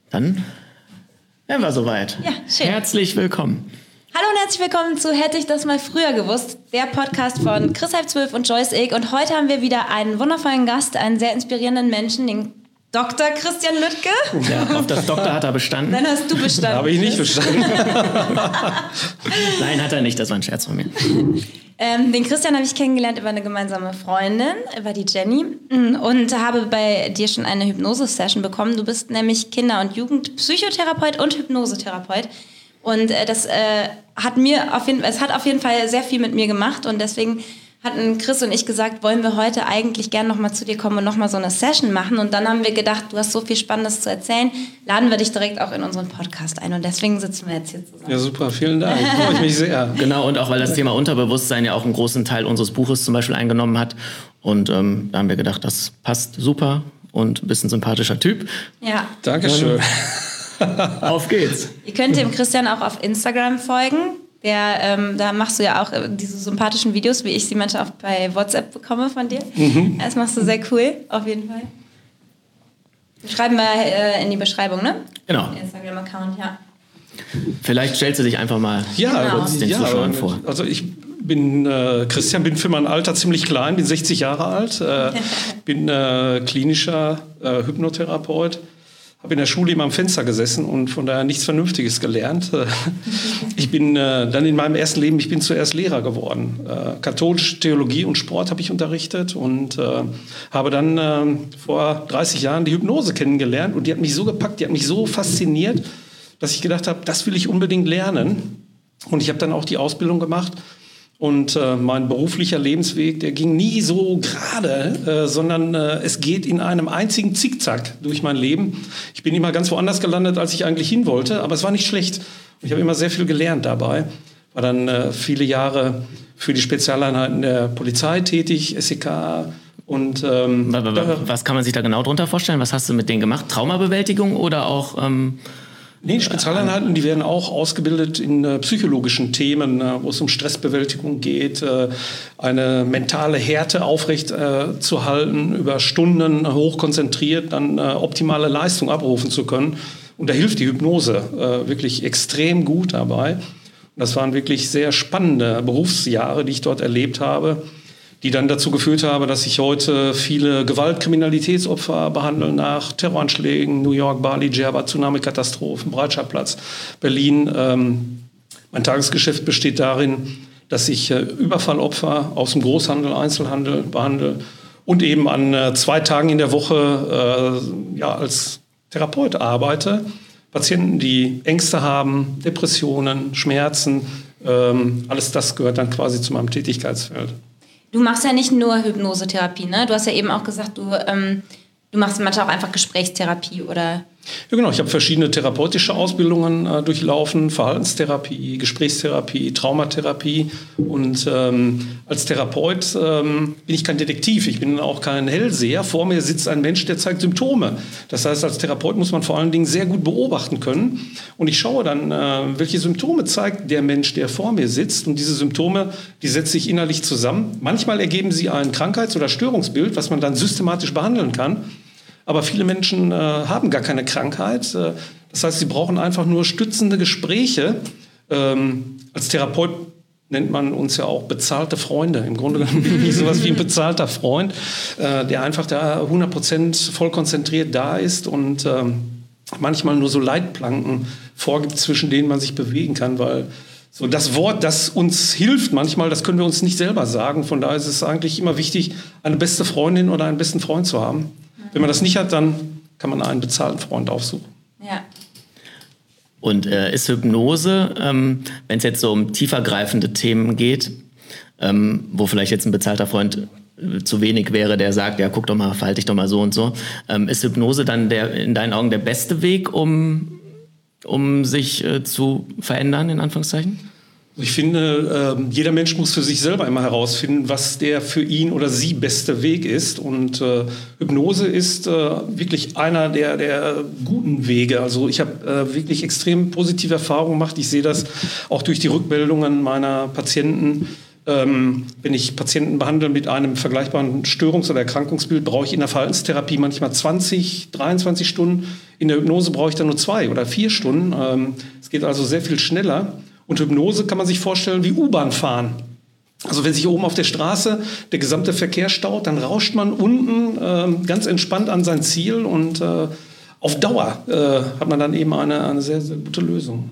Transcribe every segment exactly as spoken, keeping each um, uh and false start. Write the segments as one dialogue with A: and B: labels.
A: Dann wären wir soweit.
B: Ja, schön.
A: Herzlich willkommen.
B: Hallo und herzlich willkommen zu Hätte ich das mal früher gewusst, der Podcast von Chris halb zwölf und Joyce Ilk. Und heute haben wir wieder einen wundervollen Gast, einen sehr inspirierenden Menschen, den Doktor Christian Lüttke.
A: Ja, auf das Doktor hat er bestanden.
B: Dann hast du bestanden.
C: Habe ich nicht bestanden.
A: Nein, hat er nicht, das war ein Scherz von mir.
B: Ähm, den Christian habe ich kennengelernt über eine gemeinsame Freundin, über die Jenny, und habe bei dir schon eine Hypnose-Session bekommen. Du bist nämlich Kinder- und Jugendpsychotherapeut und Hypnosetherapeut. Und äh, das äh, hat mir auf jeden, es hat auf jeden Fall sehr viel mit mir gemacht, und deswegen hatten Chris und ich gesagt, wollen wir heute eigentlich gerne nochmal zu dir kommen und nochmal so eine Session machen. Und dann haben wir gedacht, du hast so viel Spannendes zu erzählen, laden wir dich direkt auch in unseren Podcast ein. Und deswegen sitzen wir jetzt hier zusammen.
C: Ja, super, vielen Dank. Freue ich mich sehr.
A: Genau, und auch weil das Thema Unterbewusstsein ja auch einen großen Teil unseres Buches zum Beispiel eingenommen hat. Und ähm, da haben wir gedacht, das passt super und bist ein sympathischer Typ.
B: Ja.
C: Dankeschön.
A: Auf geht's.
B: Ihr könnt dem Christian auch auf Instagram folgen. Der, ähm, da machst du ja auch äh, diese sympathischen Videos, wie ich sie manchmal auch bei WhatsApp bekomme von dir. Mhm. Das machst du sehr cool, auf jeden Fall. Wir schreiben wir äh, in die Beschreibung, ne?
A: Genau.
B: Den Instagram-Account, ja.
A: Vielleicht stellst du dich einfach mal
C: ja,
B: genau.
A: den
C: ja,
A: Zuschauern vor.
C: Also ich bin äh, Christian, bin für mein Alter ziemlich klein, bin sechzig Jahre alt, äh, bin äh, klinischer äh, Hypnotherapeut. Habe in der Schule immer am Fenster gesessen und von daher nichts Vernünftiges gelernt. Ich bin äh, dann in meinem ersten Leben, ich bin zuerst Lehrer geworden. Äh, katholische Theologie und Sport habe ich unterrichtet und äh, habe dann äh, vor dreißig Jahren die Hypnose kennengelernt, und die hat mich so gepackt, die hat mich so fasziniert, dass ich gedacht habe, das will ich unbedingt lernen. Und ich habe dann auch die Ausbildung gemacht. Und äh, mein beruflicher Lebensweg, der ging nie so gerade, äh, sondern äh, es geht in einem einzigen Zickzack durch mein Leben. Ich bin immer ganz woanders gelandet, als ich eigentlich hin wollte, aber es war nicht schlecht. Ich habe immer sehr viel gelernt dabei. War dann äh, viele Jahre für die Spezialeinheiten der Polizei tätig, S E K. Und, ähm,
A: was kann man sich da genau drunter vorstellen? Was hast du mit denen gemacht? Traumabewältigung oder auch... Ähm
C: Nee, die Spezialeinheiten, die werden auch ausgebildet in äh, psychologischen Themen, äh, wo es um Stressbewältigung geht, äh, eine mentale Härte aufrecht äh, zu halten, über Stunden hochkonzentriert dann äh, optimale Leistung abrufen zu können. Und da hilft die Hypnose äh, wirklich extrem gut dabei. Und das waren wirklich sehr spannende Berufsjahre, die ich dort erlebt habe, die dann dazu geführt haben, dass ich heute viele Gewalt-Kriminalitätsopfer behandle nach Terroranschlägen, New York, Bali, Djerba, Tsunami-Katastrophen, Breitscheidplatz, Berlin. Ähm, mein Tagesgeschäft besteht darin, dass ich äh, Überfallopfer aus dem Großhandel, Einzelhandel behandle und eben an äh, zwei Tagen in der Woche äh, ja, als Therapeut arbeite. Patienten, die Ängste haben, Depressionen, Schmerzen, ähm, alles das gehört dann quasi zu meinem Tätigkeitsfeld.
B: Du machst ja nicht nur Hypnosetherapie, ne? Du hast ja eben auch gesagt, du, ähm, du machst manchmal auch einfach Gesprächstherapie, oder?
C: Ja, genau. Ich habe verschiedene therapeutische Ausbildungen äh, durchlaufen. Verhaltenstherapie, Gesprächstherapie, Traumatherapie. Und ähm, als Therapeut ähm, bin ich kein Detektiv. Ich bin auch kein Hellseher. Vor mir sitzt ein Mensch, der zeigt Symptome. Das heißt, als Therapeut muss man vor allen Dingen sehr gut beobachten können. Und ich schaue dann, äh, welche Symptome zeigt der Mensch, der vor mir sitzt. Und diese Symptome, die setze ich innerlich zusammen. Manchmal ergeben sie ein Krankheits- oder Störungsbild, was man dann systematisch behandeln kann. Aber viele Menschen äh, haben gar keine Krankheit. Äh, das heißt, sie brauchen einfach nur stützende Gespräche. Ähm, als Therapeut nennt man uns ja auch bezahlte Freunde. Im Grunde genommen bin ich sowas wie ein bezahlter Freund, äh, der einfach da hundert Prozent voll konzentriert da ist und ähm, manchmal nur so Leitplanken vorgibt, zwischen denen man sich bewegen kann, weil so das Wort, das uns hilft manchmal, das können wir uns nicht selber sagen. Von daher ist es eigentlich immer wichtig, eine beste Freundin oder einen besten Freund zu haben. Wenn man das nicht hat, dann kann man einen bezahlten Freund aufsuchen.
B: Ja.
A: Und äh, ist Hypnose, ähm, wenn es jetzt so um tiefergreifende Themen geht, ähm, wo vielleicht jetzt ein bezahlter Freund äh, zu wenig wäre, der sagt, ja, guck doch mal, verhalte dich doch mal so und so, ähm, ist Hypnose dann der, in deinen Augen der beste Weg, um, um sich äh, zu verändern, in Anführungszeichen?
C: Ich finde, äh, jeder Mensch muss für sich selber immer herausfinden, was der für ihn oder sie beste Weg ist. Und äh, Hypnose ist äh, wirklich einer der, der guten Wege. Also ich habe äh, wirklich extrem positive Erfahrungen gemacht. Ich sehe das auch durch die Rückmeldungen meiner Patienten, Ähm, wenn ich Patienten behandle mit einem vergleichbaren Störungs- oder Erkrankungsbild, brauche ich in der Verhaltenstherapie manchmal zwanzig, dreiundzwanzig Stunden. In der Hypnose brauche ich dann nur zwei oder vier Stunden. Ähm, es geht also sehr viel schneller. Und Hypnose kann man sich vorstellen wie U-Bahn fahren. Also wenn sich oben auf der Straße der gesamte Verkehr staut, dann rauscht man unten äh, ganz entspannt an sein Ziel und äh, auf Dauer äh, hat man dann eben eine, eine sehr, sehr gute Lösung.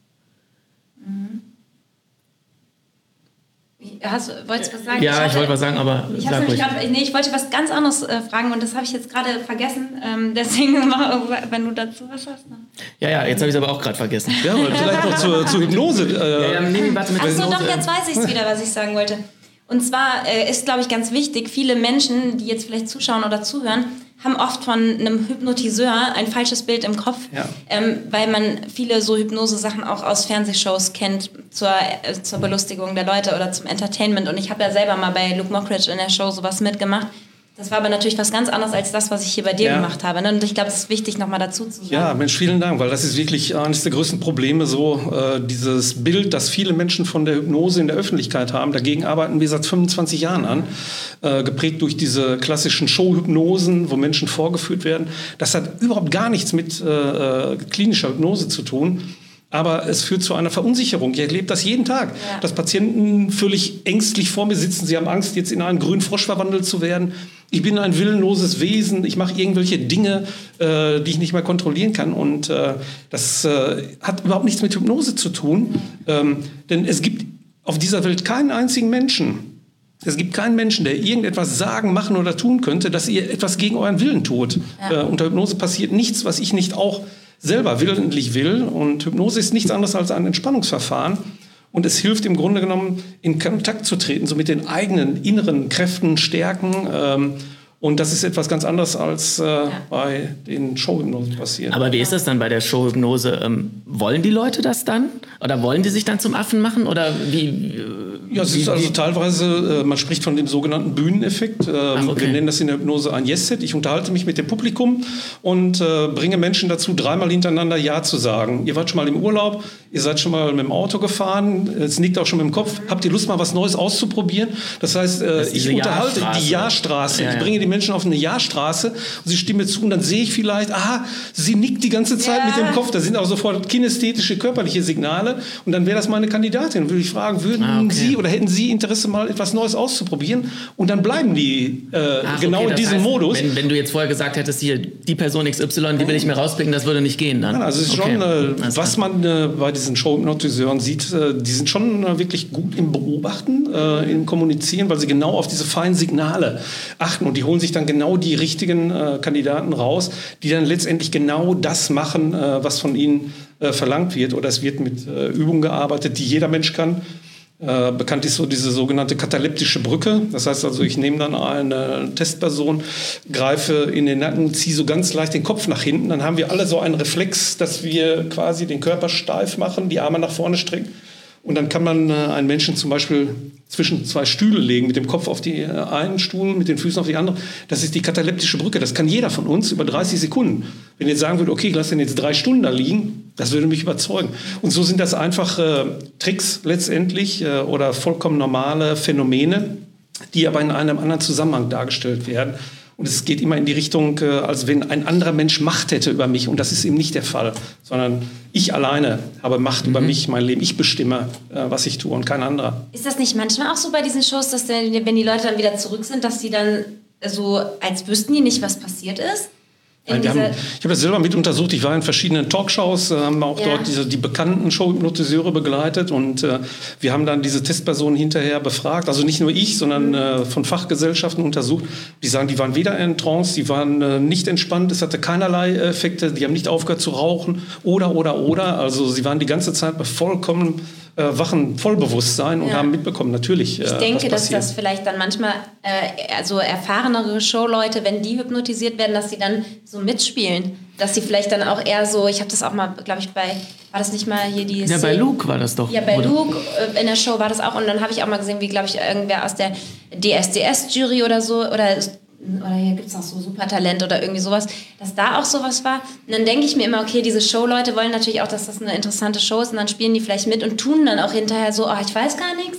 B: Hast, wolltest du was sagen?
A: Ja, ich,
B: ich, hatte,
A: wollte was sagen, aber
B: ich,
A: sag ruhig.
B: grad, nee, ich wollte was ganz anderes äh, fragen und das habe ich jetzt gerade vergessen. Ähm, deswegen, wenn du dazu was hast. Ne?
A: Ja, ja, jetzt habe ich es aber auch gerade vergessen.
C: Ja, aber vielleicht noch zur, zur Hypnose. Äh,
A: ja, ja, nee, warte mit
B: Achso,
A: Hypnose.
B: doch, jetzt weiß ich es wieder, was ich sagen wollte. Und zwar äh, ist, glaube ich, ganz wichtig, viele Menschen, die jetzt vielleicht zuschauen oder zuhören, haben oft von einem Hypnotiseur ein falsches Bild im Kopf,
C: ja.
B: ähm, weil man viele so Hypnose-Sachen auch aus Fernsehshows kennt zur, äh, zur Belustigung der Leute oder zum Entertainment. Und ich habe ja selber mal bei Luke Mockridge in der Show sowas mitgemacht. Das war aber natürlich was ganz anderes als das, was ich hier bei dir
C: ja.
B: gemacht habe. Ne? Und ich glaube, es ist wichtig, nochmal dazu zu sagen.
C: Ja, Mensch, vielen Dank, weil das ist wirklich eines der größten Probleme, so äh, dieses Bild, das viele Menschen von der Hypnose in der Öffentlichkeit haben. Dagegen arbeiten wir seit fünfundzwanzig Jahren an, äh, geprägt durch diese klassischen Showhypnosen, wo Menschen vorgeführt werden. Das hat überhaupt gar nichts mit äh, klinischer Hypnose zu tun. Aber es führt zu einer Verunsicherung. Ich erlebe das jeden Tag, ja. dass Patienten völlig ängstlich vor mir sitzen. Sie haben Angst, jetzt in einen grünen Frosch verwandelt zu werden. Ich bin ein willenloses Wesen. Ich mache irgendwelche Dinge, äh, die ich nicht mehr kontrollieren kann. Und äh, das äh, hat überhaupt nichts mit Hypnose zu tun. Ähm, denn es gibt auf dieser Welt keinen einzigen Menschen, es gibt keinen Menschen, der irgendetwas sagen, machen oder tun könnte, dass ihr etwas gegen euren Willen tut. Ja. Äh, unter Hypnose passiert nichts, was ich nicht auch selber willentlich will. Und Hypnose ist nichts anderes als ein Entspannungsverfahren. Und es hilft im Grunde genommen, in Kontakt zu treten, so mit den eigenen inneren Kräften, Stärken. Ähm, und das ist etwas ganz anderes, als äh, ja. bei den Showhypnosen passiert.
A: Aber wie ist das dann bei der Showhypnose? Ähm, wollen die Leute das dann? Oder wollen die sich dann zum Affen machen? Oder wie? Äh,
C: ja, es ist
A: wie,
C: also
A: wie?
C: teilweise, äh, man spricht von dem sogenannten Bühneneffekt. Äh,
A: Ach, okay.
C: Wir nennen das in der Hypnose ein Yes-Set. Ich unterhalte mich mit dem Publikum und äh, bringe Menschen dazu, dreimal hintereinander Ja zu sagen. Ihr wart schon mal im Urlaub, ihr seid schon mal mit dem Auto gefahren, es nickt auch schon mit dem Kopf. Habt ihr Lust, mal was Neues auszuprobieren? Das heißt, äh,
A: das
C: ich unterhalte
A: Ja-Straße.
C: die Ja-Straße.
A: Ja, ja.
C: Ich bringe die Menschen auf eine Ja-Straße und sie stimmen mir zu und dann sehe ich vielleicht, aha, sie nickt die ganze Zeit ja. mit dem Kopf. Da sind auch sofort kinästhetische, körperliche Signale und dann wäre das meine Kandidatin. Dann würde ich fragen, würden ah, okay. Sie oder hätten Sie Interesse, mal etwas Neues auszuprobieren? Und dann bleiben die äh, Ach, genau okay, in diesem heißt, Modus.
A: Wenn, wenn du jetzt vorher gesagt hättest, hier, die Person X Y, die will ich mir rauspicken, das würde nicht gehen dann.
C: Ja, also es ist okay. schon, äh, was man äh, bei diesen Showhypnotiseuren sieht, äh, die sind schon äh, wirklich gut im Beobachten, äh, im Kommunizieren, weil sie genau auf diese feinen Signale achten und die holen sich dann genau die richtigen äh, Kandidaten raus, die dann letztendlich genau das machen, äh, was von ihnen äh, verlangt wird. Oder es wird mit äh, Übungen gearbeitet, die jeder Mensch kann. Äh, bekannt ist so diese sogenannte kataleptische Brücke. Das heißt also, ich nehme dann eine Testperson, greife in den Nacken, ziehe so ganz leicht den Kopf nach hinten. Dann haben wir alle so einen Reflex, dass wir quasi den Körper steif machen, die Arme nach vorne strecken. Und dann kann man äh, einen Menschen zum Beispiel zwischen zwei Stühle legen, mit dem Kopf auf die äh, einen Stuhl, mit den Füßen auf die andere. Das ist die kataleptische Brücke. Das kann jeder von uns über dreißig Sekunden. Wenn ihr jetzt sagen würdet, okay, lass den jetzt drei Stunden da liegen, das würde mich überzeugen. Und so sind das einfach äh, Tricks letztendlich äh, oder vollkommen normale Phänomene, die aber in einem anderen Zusammenhang dargestellt werden. Und es geht immer in die Richtung, äh, als wenn ein anderer Mensch Macht hätte über mich. Und das ist eben nicht der Fall, sondern ich alleine habe Macht mhm. über mich, mein Leben. Ich bestimme, äh, was ich tue und kein anderer.
B: Ist das nicht manchmal auch so bei diesen Shows, dass wenn die Leute dann wieder zurück sind, dass die dann so, als wüssten die nicht, was passiert ist?
C: Nein, wir haben, ich habe das selber mit untersucht. Ich war in verschiedenen Talkshows, äh, haben auch ja. dort diese, die bekannten Showhypnotiseure begleitet und äh, wir haben dann diese Testpersonen hinterher befragt. Also nicht nur ich, sondern äh, von Fachgesellschaften untersucht. Die sagen, die waren weder in Trance, die waren äh, nicht entspannt, es hatte keinerlei Effekte, die haben nicht aufgehört zu rauchen oder, oder, oder. Also sie waren die ganze Zeit bei vollkommen äh, wachen Vollbewusstsein und ja. haben mitbekommen, natürlich. Äh,
B: ich denke, dass das vielleicht dann manchmal, äh, also erfahrenere Showleute, wenn die hypnotisiert werden, dass sie dann so mitspielen. Dass sie vielleicht dann auch eher so, ich habe das auch mal, glaube ich, bei, war das nicht mal hier die...
A: Ja, bei Luke war das doch.
B: Ja, bei
A: oder?
B: Luke äh, in der Show war das auch. Und dann habe ich auch mal gesehen, wie, glaube ich, irgendwer aus der D S D S-Jury oder so, oder... oder hier gibt es auch so Supertalent oder irgendwie sowas, dass da auch sowas war. Und dann denke ich mir immer, okay, diese Showleute wollen natürlich auch, dass das eine interessante Show ist und dann spielen die vielleicht mit und tun dann auch hinterher so, oh, ich weiß gar nichts.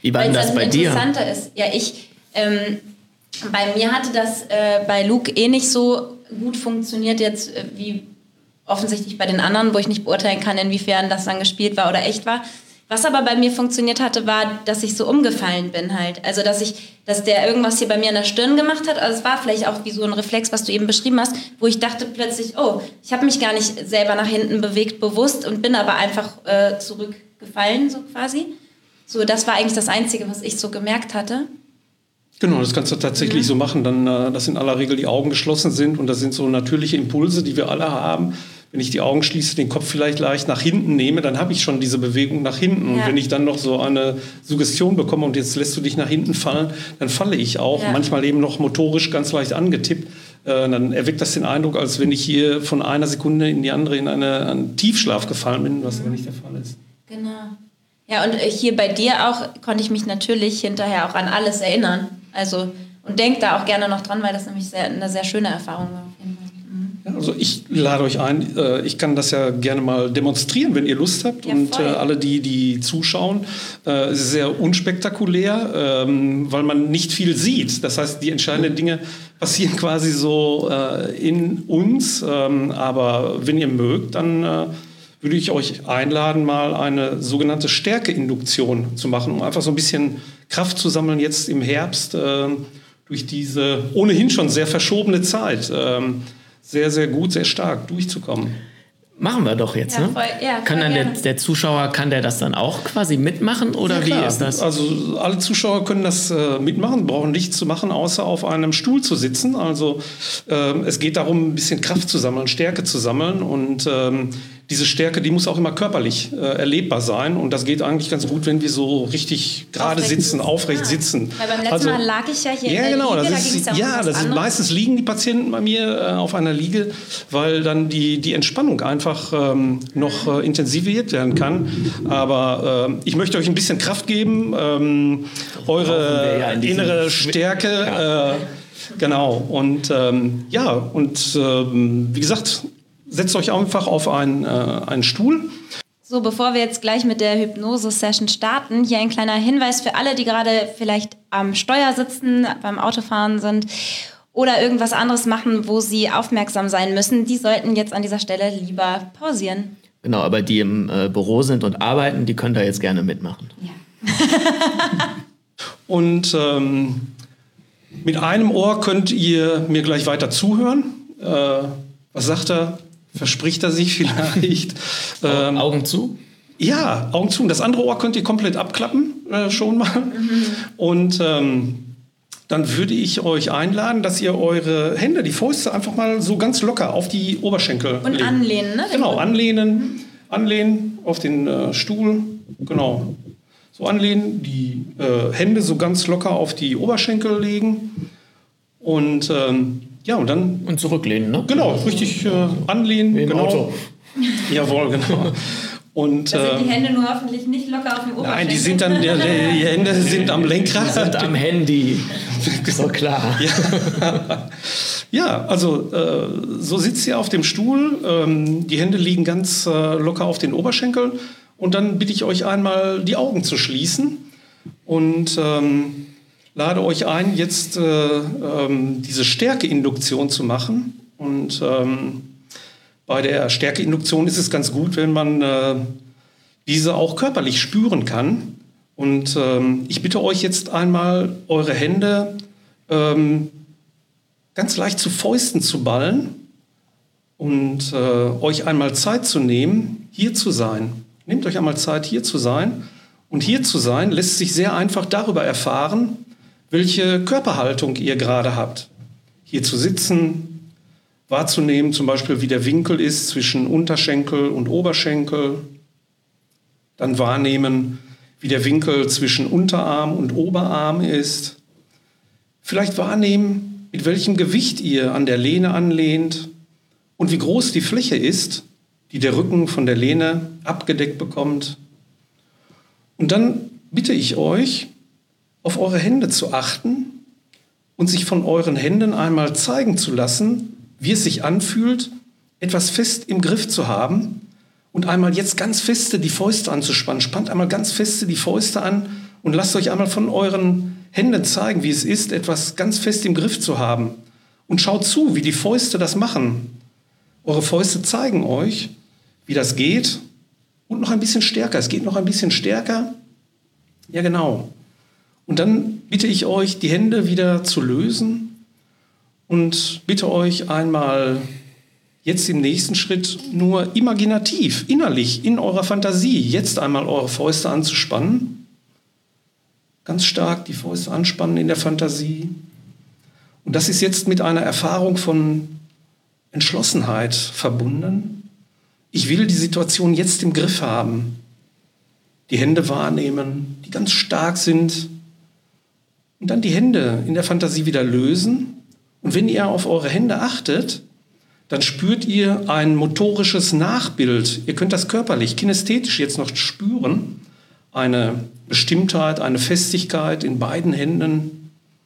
A: Wie war denn das bei dir?
B: Interessanter ist, ja, ich, ähm, bei mir hatte das äh, bei Luke eh nicht so gut funktioniert jetzt äh, wie offensichtlich bei den anderen, wo ich nicht beurteilen kann, inwiefern das dann gespielt war oder echt war. Was aber bei mir funktioniert hatte, war, dass ich so umgefallen bin halt. Also, dass ich, dass der irgendwas hier bei mir an der Stirn gemacht hat. Also, es war vielleicht auch wie so ein Reflex, was du eben beschrieben hast, wo ich dachte plötzlich, oh, ich habe mich gar nicht selber nach hinten bewegt, bewusst und bin aber einfach äh, zurückgefallen, so quasi. So, das war eigentlich das Einzige, was ich so gemerkt hatte.
C: Genau, das kannst du tatsächlich mhm. so machen, dann, dass in aller Regel die Augen geschlossen sind und das sind so natürliche Impulse, die wir alle haben. Wenn ich die Augen schließe, den Kopf vielleicht leicht nach hinten nehme, dann habe ich schon diese Bewegung nach hinten. Ja. Und wenn ich dann noch so eine Suggestion bekomme und jetzt lässt du dich nach hinten fallen, dann falle ich auch. Ja. Manchmal eben noch motorisch ganz leicht angetippt. Äh, dann erweckt das den Eindruck, als wenn ich hier von einer Sekunde in die andere in eine, einen Tiefschlaf gefallen bin, was aber nicht der Fall ist.
B: Genau. Ja, und hier bei dir auch konnte ich mich natürlich hinterher auch an alles erinnern. Also, und denke da auch gerne noch dran, weil das nämlich sehr, eine sehr schöne Erfahrung war.
C: Also ich lade euch ein, ich kann das ja gerne mal demonstrieren, wenn ihr Lust habt. Ja, und äh, alle, die, die zuschauen, äh, es ist sehr unspektakulär, ähm, weil man nicht viel sieht. Das heißt, die entscheidenden Dinge passieren quasi so äh, in uns. Ähm, aber wenn ihr mögt, dann äh, würde ich euch einladen, mal eine sogenannte Stärkeinduktion zu machen, um einfach so ein bisschen Kraft zu sammeln jetzt im Herbst äh, durch diese ohnehin schon sehr verschobene Zeit. Ähm, sehr, sehr gut, sehr stark durchzukommen.
A: Machen wir doch jetzt,
B: ja,
A: ne?
B: Voll, ja,
A: kann dann der, der Zuschauer, kann der das dann auch quasi mitmachen oder ja, wie ist das?
C: Also alle Zuschauer können das äh, mitmachen, brauchen nichts zu machen, außer auf einem Stuhl zu sitzen. Also äh, es geht darum, ein bisschen Kraft zu sammeln, Stärke zu sammeln und ähm, diese Stärke, die muss auch immer körperlich äh, erlebbar sein und das geht eigentlich ganz gut, wenn wir so richtig gerade sitzen, aufrecht ah. sitzen.
B: Weil beim letzten
C: also,
B: Mal lag ich ja hier
C: ja,
B: in der
C: genau,
B: Liege,
C: das
B: da
C: ist,
B: ja, um
C: ja, das ist meistens liegen die Patienten bei mir äh, auf einer Liege, weil dann die, die Entspannung einfach ähm, noch äh, intensiviert werden kann. Aber äh, ich möchte euch ein bisschen Kraft geben, ähm, eure ja in innere Stärke. Ja. Äh, genau. Und ähm, ja, und ähm, wie gesagt, setzt euch einfach auf einen, äh, einen Stuhl.
B: So, bevor wir jetzt gleich mit der Hypnose-Session starten, hier ein kleiner Hinweis für alle, die gerade vielleicht am Steuer sitzen, beim Autofahren sind oder irgendwas anderes machen, wo sie aufmerksam sein müssen. Die sollten jetzt an dieser Stelle lieber pausieren.
A: Genau, aber die im äh, Büro sind und arbeiten, die können da jetzt gerne mitmachen.
B: Ja.
C: Und ähm, mit einem Ohr könnt ihr mir gleich weiter zuhören. Äh, was sagt er? Verspricht er sich vielleicht?
A: ähm, Augen zu?
C: Ja, Augen zu. Und das andere Ohr könnt ihr komplett abklappen, äh, schon mal. Mhm. Und ähm, dann würde ich euch einladen, dass ihr eure Hände, die Fäuste einfach mal so ganz locker auf die Oberschenkel
B: und
C: legen.
B: Anlehnen, ne?
C: Genau, anlehnen, mhm. anlehnen auf den äh, Stuhl. Genau, so anlehnen, die äh, Hände so ganz locker auf die Oberschenkel legen. Und ähm, ja, und dann...
A: Und zurücklehnen, ne?
C: Genau, richtig äh, anlehnen.
A: Wie im
C: genau.
A: Auto.
C: Jawohl, genau. Und,
B: da sind die
C: ähm,
B: Hände nur hoffentlich nicht locker auf dem Oberschenkel.
C: Nein, die sind dann, die, die Hände sind am Lenkrad.
A: Die sind am Handy. So klar.
C: Ja, ja also äh, so sitzt ihr auf dem Stuhl. Ähm, die Hände liegen ganz äh, locker auf den Oberschenkeln. Und dann bitte ich euch einmal, die Augen zu schließen. Und... Ähm, lade euch ein, jetzt äh, ähm, diese Stärkeinduktion zu machen. Und ähm, bei der Stärkeinduktion ist es ganz gut, wenn man äh, diese auch körperlich spüren kann. Und ähm, ich bitte euch jetzt einmal, eure Hände ähm, ganz leicht zu Fäusten zu ballen und äh, euch einmal Zeit zu nehmen, hier zu sein. Nehmt euch einmal Zeit, hier zu sein. Und hier zu sein lässt sich sehr einfach darüber erfahren, welche Körperhaltung ihr gerade habt. Hier zu sitzen, wahrzunehmen, zum Beispiel, wie der Winkel ist zwischen Unterschenkel und Oberschenkel. Dann wahrnehmen, wie der Winkel zwischen Unterarm und Oberarm ist. Vielleicht wahrnehmen, mit welchem Gewicht ihr an der Lehne anlehnt und wie groß die Fläche ist, die der Rücken von der Lehne abgedeckt bekommt. Und dann bitte ich euch, auf eure Hände zu achten und sich von euren Händen einmal zeigen zu lassen, wie es sich anfühlt, etwas fest im Griff zu haben und einmal jetzt ganz feste die Fäuste anzuspannen. Spannt einmal ganz feste die Fäuste an und lasst euch einmal von euren Händen zeigen, wie es ist, etwas ganz fest im Griff zu haben. Und schaut zu, wie die Fäuste das machen. Eure Fäuste zeigen euch, wie das geht. Und noch ein bisschen stärker. Es geht noch ein bisschen stärker. Ja, genau. Und dann bitte ich euch, die Hände wieder zu lösen und bitte euch einmal jetzt im nächsten Schritt nur imaginativ, innerlich, in eurer Fantasie, jetzt einmal eure Fäuste anzuspannen. Ganz stark die Fäuste anspannen in der Fantasie. Und das ist jetzt mit einer Erfahrung von Entschlossenheit verbunden. Ich will die Situation jetzt im Griff haben. Die Hände wahrnehmen, die ganz stark sind. Und dann die Hände in der Fantasie wieder lösen. Und wenn ihr auf eure Hände achtet, dann spürt ihr ein motorisches Nachbild. Ihr könnt das körperlich, kinästhetisch jetzt noch spüren. Eine Bestimmtheit, eine Festigkeit in beiden Händen.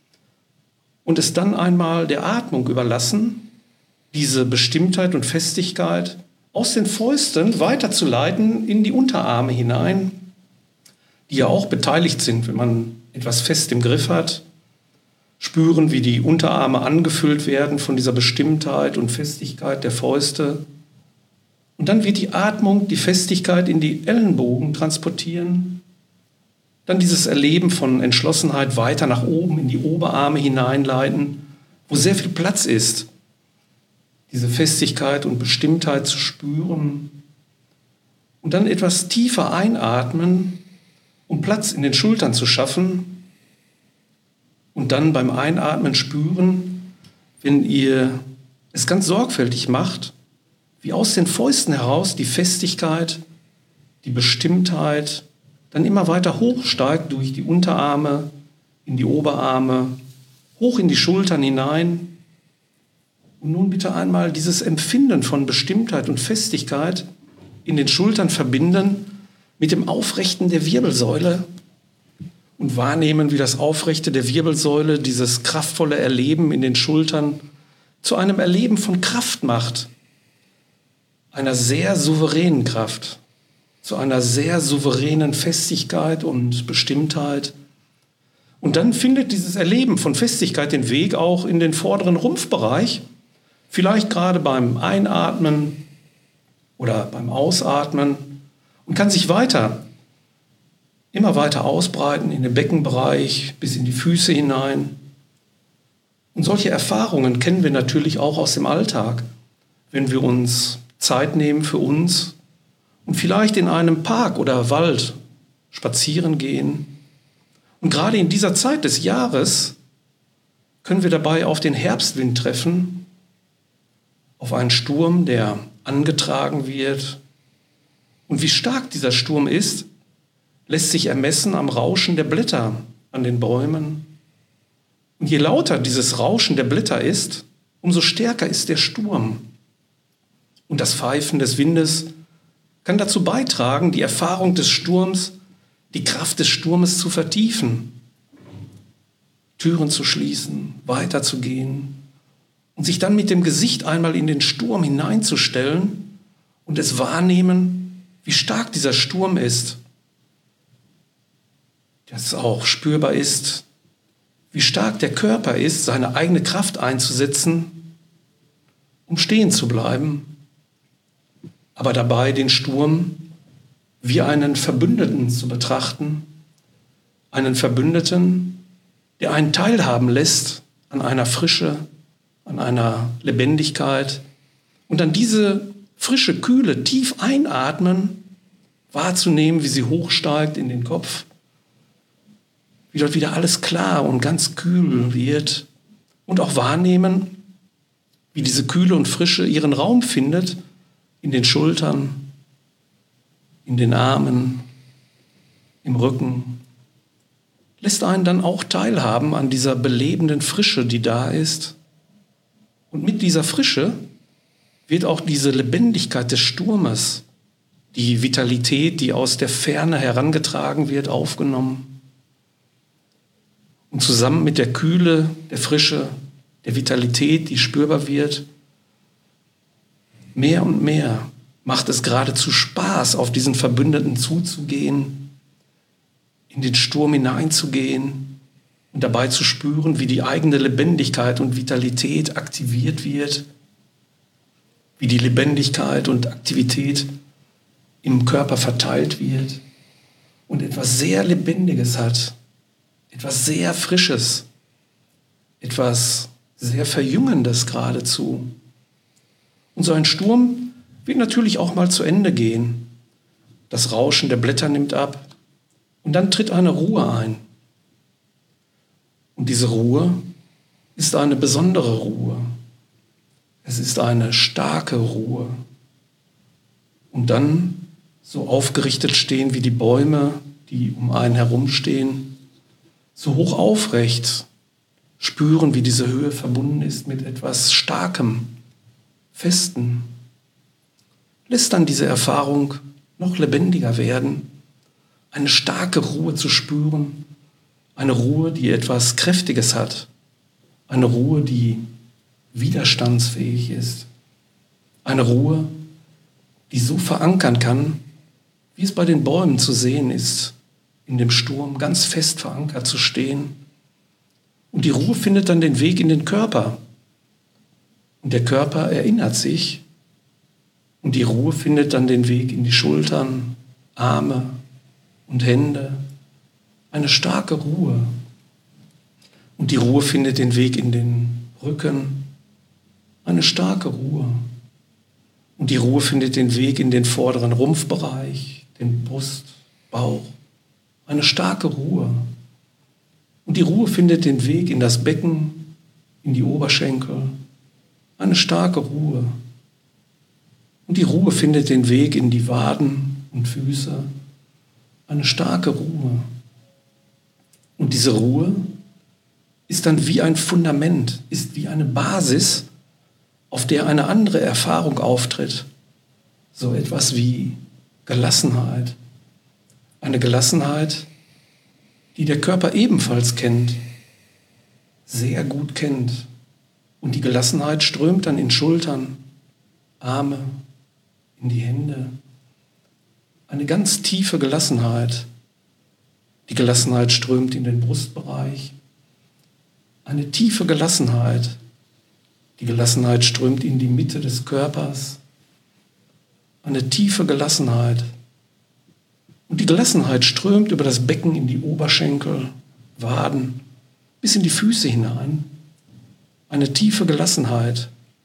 C: Und es dann einmal der Atmung überlassen, diese Bestimmtheit und Festigkeit aus den Fäusten weiterzuleiten in die Unterarme hinein, die ja auch beteiligt sind, wenn man etwas fest im Griff hat. Spüren, wie die Unterarme angefüllt werden von dieser Bestimmtheit und Festigkeit der Fäuste. Und dann wird die Atmung die Festigkeit in die Ellenbogen transportieren. Dann dieses Erleben von Entschlossenheit weiter nach oben in die Oberarme hineinleiten, wo sehr viel Platz ist, diese Festigkeit und Bestimmtheit zu spüren. Und dann etwas tiefer einatmen, um Platz in den Schultern zu schaffen. Und dann beim Einatmen spüren, wenn ihr es ganz sorgfältig macht, wie aus den Fäusten heraus die Festigkeit, die Bestimmtheit dann immer weiter hochsteigt durch die Unterarme, in die Oberarme, hoch in die Schultern hinein. Und nun bitte einmal dieses Empfinden von Bestimmtheit und Festigkeit in den Schultern verbinden mit dem Aufrechten der Wirbelsäule und wahrnehmen, wie das Aufrechte der Wirbelsäule dieses kraftvolle Erleben in den Schultern zu einem Erleben von Kraft macht, einer sehr souveränen Kraft, zu einer sehr souveränen Festigkeit und Bestimmtheit. Und dann findet dieses Erleben von Festigkeit den Weg auch in den vorderen Rumpfbereich, vielleicht gerade beim Einatmen oder beim Ausatmen, und kann sich weiter, immer weiter ausbreiten in den Beckenbereich bis in die Füße hinein. Und solche Erfahrungen kennen wir natürlich auch aus dem Alltag, wenn wir uns Zeit nehmen für uns und vielleicht in einem Park oder Wald spazieren gehen. Und gerade in dieser Zeit des Jahres können wir dabei auf den Herbstwind treffen, auf einen Sturm, der angetragen wird. Und wie stark dieser Sturm ist, lässt sich ermessen am Rauschen der Blätter an den Bäumen. Und je lauter dieses Rauschen der Blätter ist, umso stärker ist der Sturm. Und das Pfeifen des Windes kann dazu beitragen, die Erfahrung des Sturms, die Kraft des Sturmes zu vertiefen, Türen zu schließen, weiterzugehen und sich dann mit dem Gesicht einmal in den Sturm hineinzustellen und es wahrnehmen, wie stark dieser Sturm ist, dass auch spürbar ist, wie stark der Körper ist, seine eigene Kraft einzusetzen, um stehen zu bleiben, aber dabei den Sturm wie einen Verbündeten zu betrachten, einen Verbündeten, der einen teilhaben lässt an einer Frische, an einer Lebendigkeit und dann diese frische Kühle tief einatmen, wahrzunehmen, wie sie hochsteigt in den Kopf, wie dort wieder alles klar und ganz kühl wird und auch wahrnehmen, wie diese Kühle und Frische ihren Raum findet in den Schultern, in den Armen, im Rücken, lässt einen dann auch teilhaben an dieser belebenden Frische, die da ist. Und mit dieser Frische wird auch diese Lebendigkeit des Sturmes, die Vitalität, die aus der Ferne herangetragen wird, aufgenommen. Und zusammen mit der Kühle, der Frische, der Vitalität, die spürbar wird, mehr und mehr macht es geradezu Spaß, auf diesen Verbündeten zuzugehen, in den Sturm hineinzugehen und dabei zu spüren, wie die eigene Lebendigkeit und Vitalität aktiviert wird, wie die Lebendigkeit und Aktivität im Körper verteilt wird und etwas sehr Lebendiges hat, etwas sehr Frisches, etwas sehr Verjüngendes geradezu. Und so ein Sturm wird natürlich auch mal zu Ende gehen. Das Rauschen der Blätter nimmt ab und dann tritt eine Ruhe ein. Und diese Ruhe ist eine besondere Ruhe. Es ist eine starke Ruhe. Und dann so aufgerichtet stehen wie die Bäume, die um einen herumstehen, so hoch aufrecht, spüren, wie diese Höhe verbunden ist mit etwas Starkem, Festen. Lässt dann diese Erfahrung noch lebendiger werden, eine starke Ruhe zu spüren, eine Ruhe, die etwas Kräftiges hat, eine Ruhe, die widerstandsfähig ist, eine Ruhe, die so verankern kann, wie es bei den Bäumen zu sehen ist, in dem Sturm ganz fest verankert zu stehen. Und die Ruhe findet dann den Weg in den Körper. Und der Körper erinnert sich. Und die Ruhe findet dann den Weg in die Schultern, Arme und Hände. Eine starke Ruhe. Und die Ruhe findet den Weg in den Rücken. Eine starke Ruhe. Und die Ruhe findet den Weg in den vorderen Rumpfbereich, den Brust, Bauch. Eine starke Ruhe. Und die Ruhe findet den Weg in das Becken, in die Oberschenkel. Eine starke Ruhe. Und die Ruhe findet den Weg in die Waden und Füße. Eine starke Ruhe. Und diese Ruhe ist dann wie ein Fundament, ist wie eine Basis, auf der eine andere Erfahrung auftritt. So etwas wie Gelassenheit. Eine Gelassenheit, die der Körper ebenfalls kennt, sehr gut kennt. Und die Gelassenheit strömt dann in Schultern, Arme, in die Hände. Eine ganz tiefe Gelassenheit. Die Gelassenheit strömt in den Brustbereich. Eine tiefe Gelassenheit. Die Gelassenheit strömt in die Mitte des Körpers. Eine tiefe Gelassenheit. Und die Gelassenheit strömt über das Becken in die Oberschenkel, Waden, bis in die Füße hinein. Eine tiefe Gelassenheit.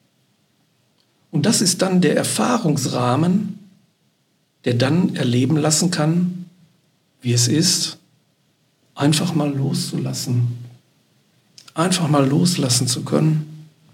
C: Und das ist dann der Erfahrungsrahmen, der dann erleben lassen kann, wie es ist, einfach mal loszulassen. Einfach mal loslassen zu können.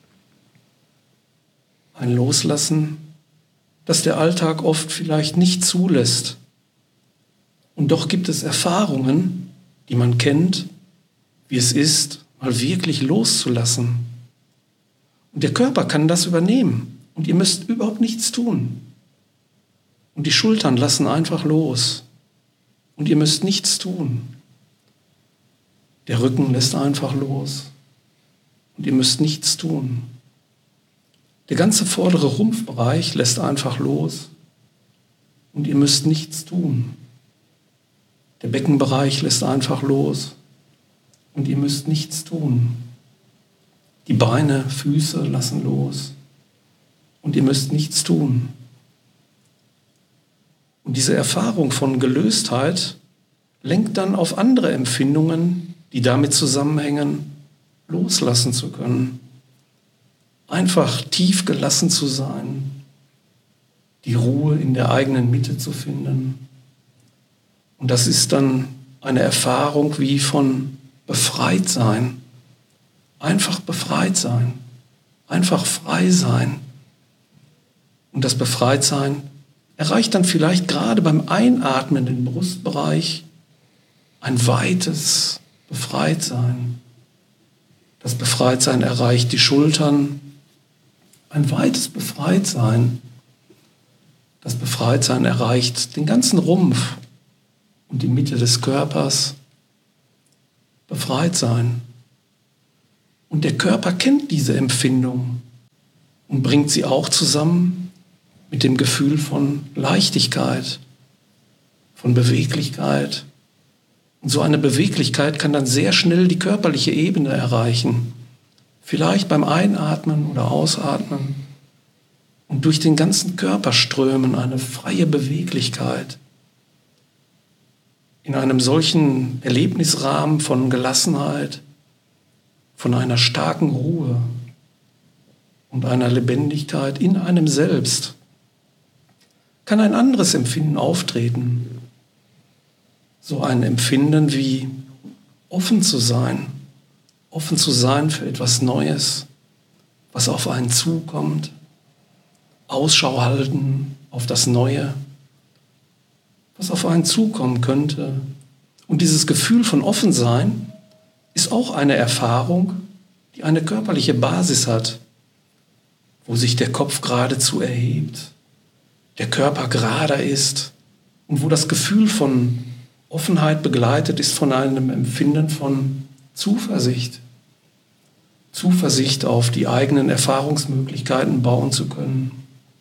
C: Ein Loslassen, das der Alltag oft vielleicht nicht zulässt. Und doch gibt es Erfahrungen, die man kennt, wie es ist, mal wirklich loszulassen. Und der Körper kann das übernehmen. Und ihr müsst überhaupt nichts tun. Und die Schultern lassen einfach los. Und ihr müsst nichts tun. Der Rücken lässt einfach los. Und ihr müsst nichts tun. Der ganze vordere Rumpfbereich lässt einfach los. Und ihr müsst nichts tun. Der Beckenbereich lässt einfach los. Und ihr müsst nichts tun. Die Beine, Füße lassen los. Und ihr müsst nichts tun. Und diese Erfahrung von Gelöstheit lenkt dann auf andere Empfindungen, die damit zusammenhängen, loslassen zu können. Einfach tief gelassen zu sein, die Ruhe in der eigenen Mitte zu finden. Und das ist dann eine Erfahrung wie von befreit sein. Einfach befreit sein. Einfach frei sein. Und das Befreitsein erreicht dann vielleicht gerade beim Einatmen den Brustbereich ein weites Befreitsein. Das Befreitsein erreicht die Schultern, ein weites Befreitsein. Das Befreitsein erreicht den ganzen Rumpf und die Mitte des Körpers. Befreitsein. Und der Körper kennt diese Empfindung und bringt sie auch zusammen mit dem Gefühl von Leichtigkeit, von Beweglichkeit, Und so eine Beweglichkeit kann dann sehr schnell die körperliche Ebene erreichen. Vielleicht beim Einatmen oder Ausatmen. Und durch den ganzen Körper strömen eine freie Beweglichkeit. In einem solchen Erlebnisrahmen von Gelassenheit, von einer starken Ruhe und einer Lebendigkeit in einem selbst, kann ein anderes Empfinden auftreten. So ein Empfinden wie offen zu sein, offen zu sein für etwas Neues, was auf einen zukommt, Ausschau halten auf das Neue, was auf einen zukommen könnte. Und dieses Gefühl von Offensein ist auch eine Erfahrung, die eine körperliche Basis hat, wo sich der Kopf geradezu erhebt, der Körper gerader ist und wo das Gefühl von Offenheit begleitet ist von einem Empfinden von Zuversicht. Zuversicht auf die eigenen Erfahrungsmöglichkeiten bauen zu können,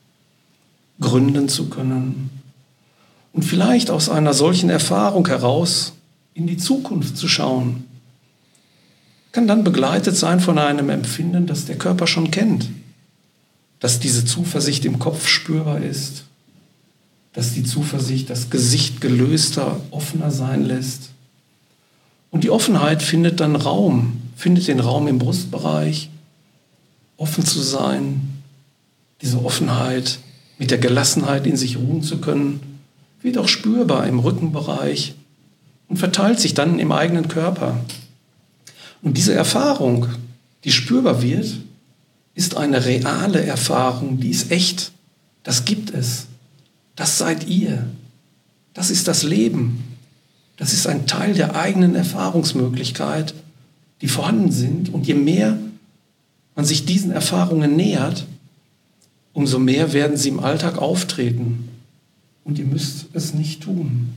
C: gründen zu können und vielleicht aus einer solchen Erfahrung heraus in die Zukunft zu schauen. Kann dann begleitet sein von einem Empfinden, das der Körper schon kennt, dass diese Zuversicht im Kopf spürbar ist, dass die Zuversicht das Gesicht gelöster, offener sein lässt. Und die Offenheit findet dann Raum, findet den Raum im Brustbereich, offen zu sein, diese Offenheit mit der Gelassenheit in sich ruhen zu können, wird auch spürbar im Rückenbereich und verteilt sich dann im eigenen Körper. Und diese Erfahrung, die spürbar wird, ist eine reale Erfahrung, die ist echt. Das gibt es. Das seid ihr. Das ist das Leben. Das ist ein Teil der eigenen Erfahrungsmöglichkeit, die vorhanden sind. Und je mehr man sich diesen Erfahrungen nähert, umso mehr werden sie im Alltag auftreten. Und ihr müsst es nicht tun.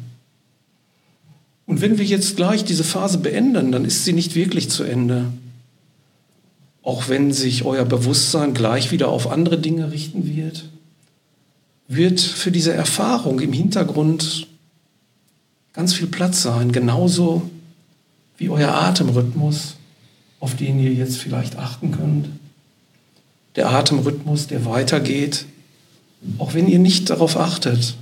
C: Und wenn wir jetzt gleich diese Phase beenden, dann ist sie nicht wirklich zu Ende. Auch wenn sich euer Bewusstsein gleich wieder auf andere Dinge richten wird, wird für diese Erfahrung im Hintergrund ganz viel Platz sein. Genauso wie euer Atemrhythmus, auf den ihr jetzt vielleicht achten könnt. Der Atemrhythmus, der weitergeht, auch wenn ihr nicht darauf achtet.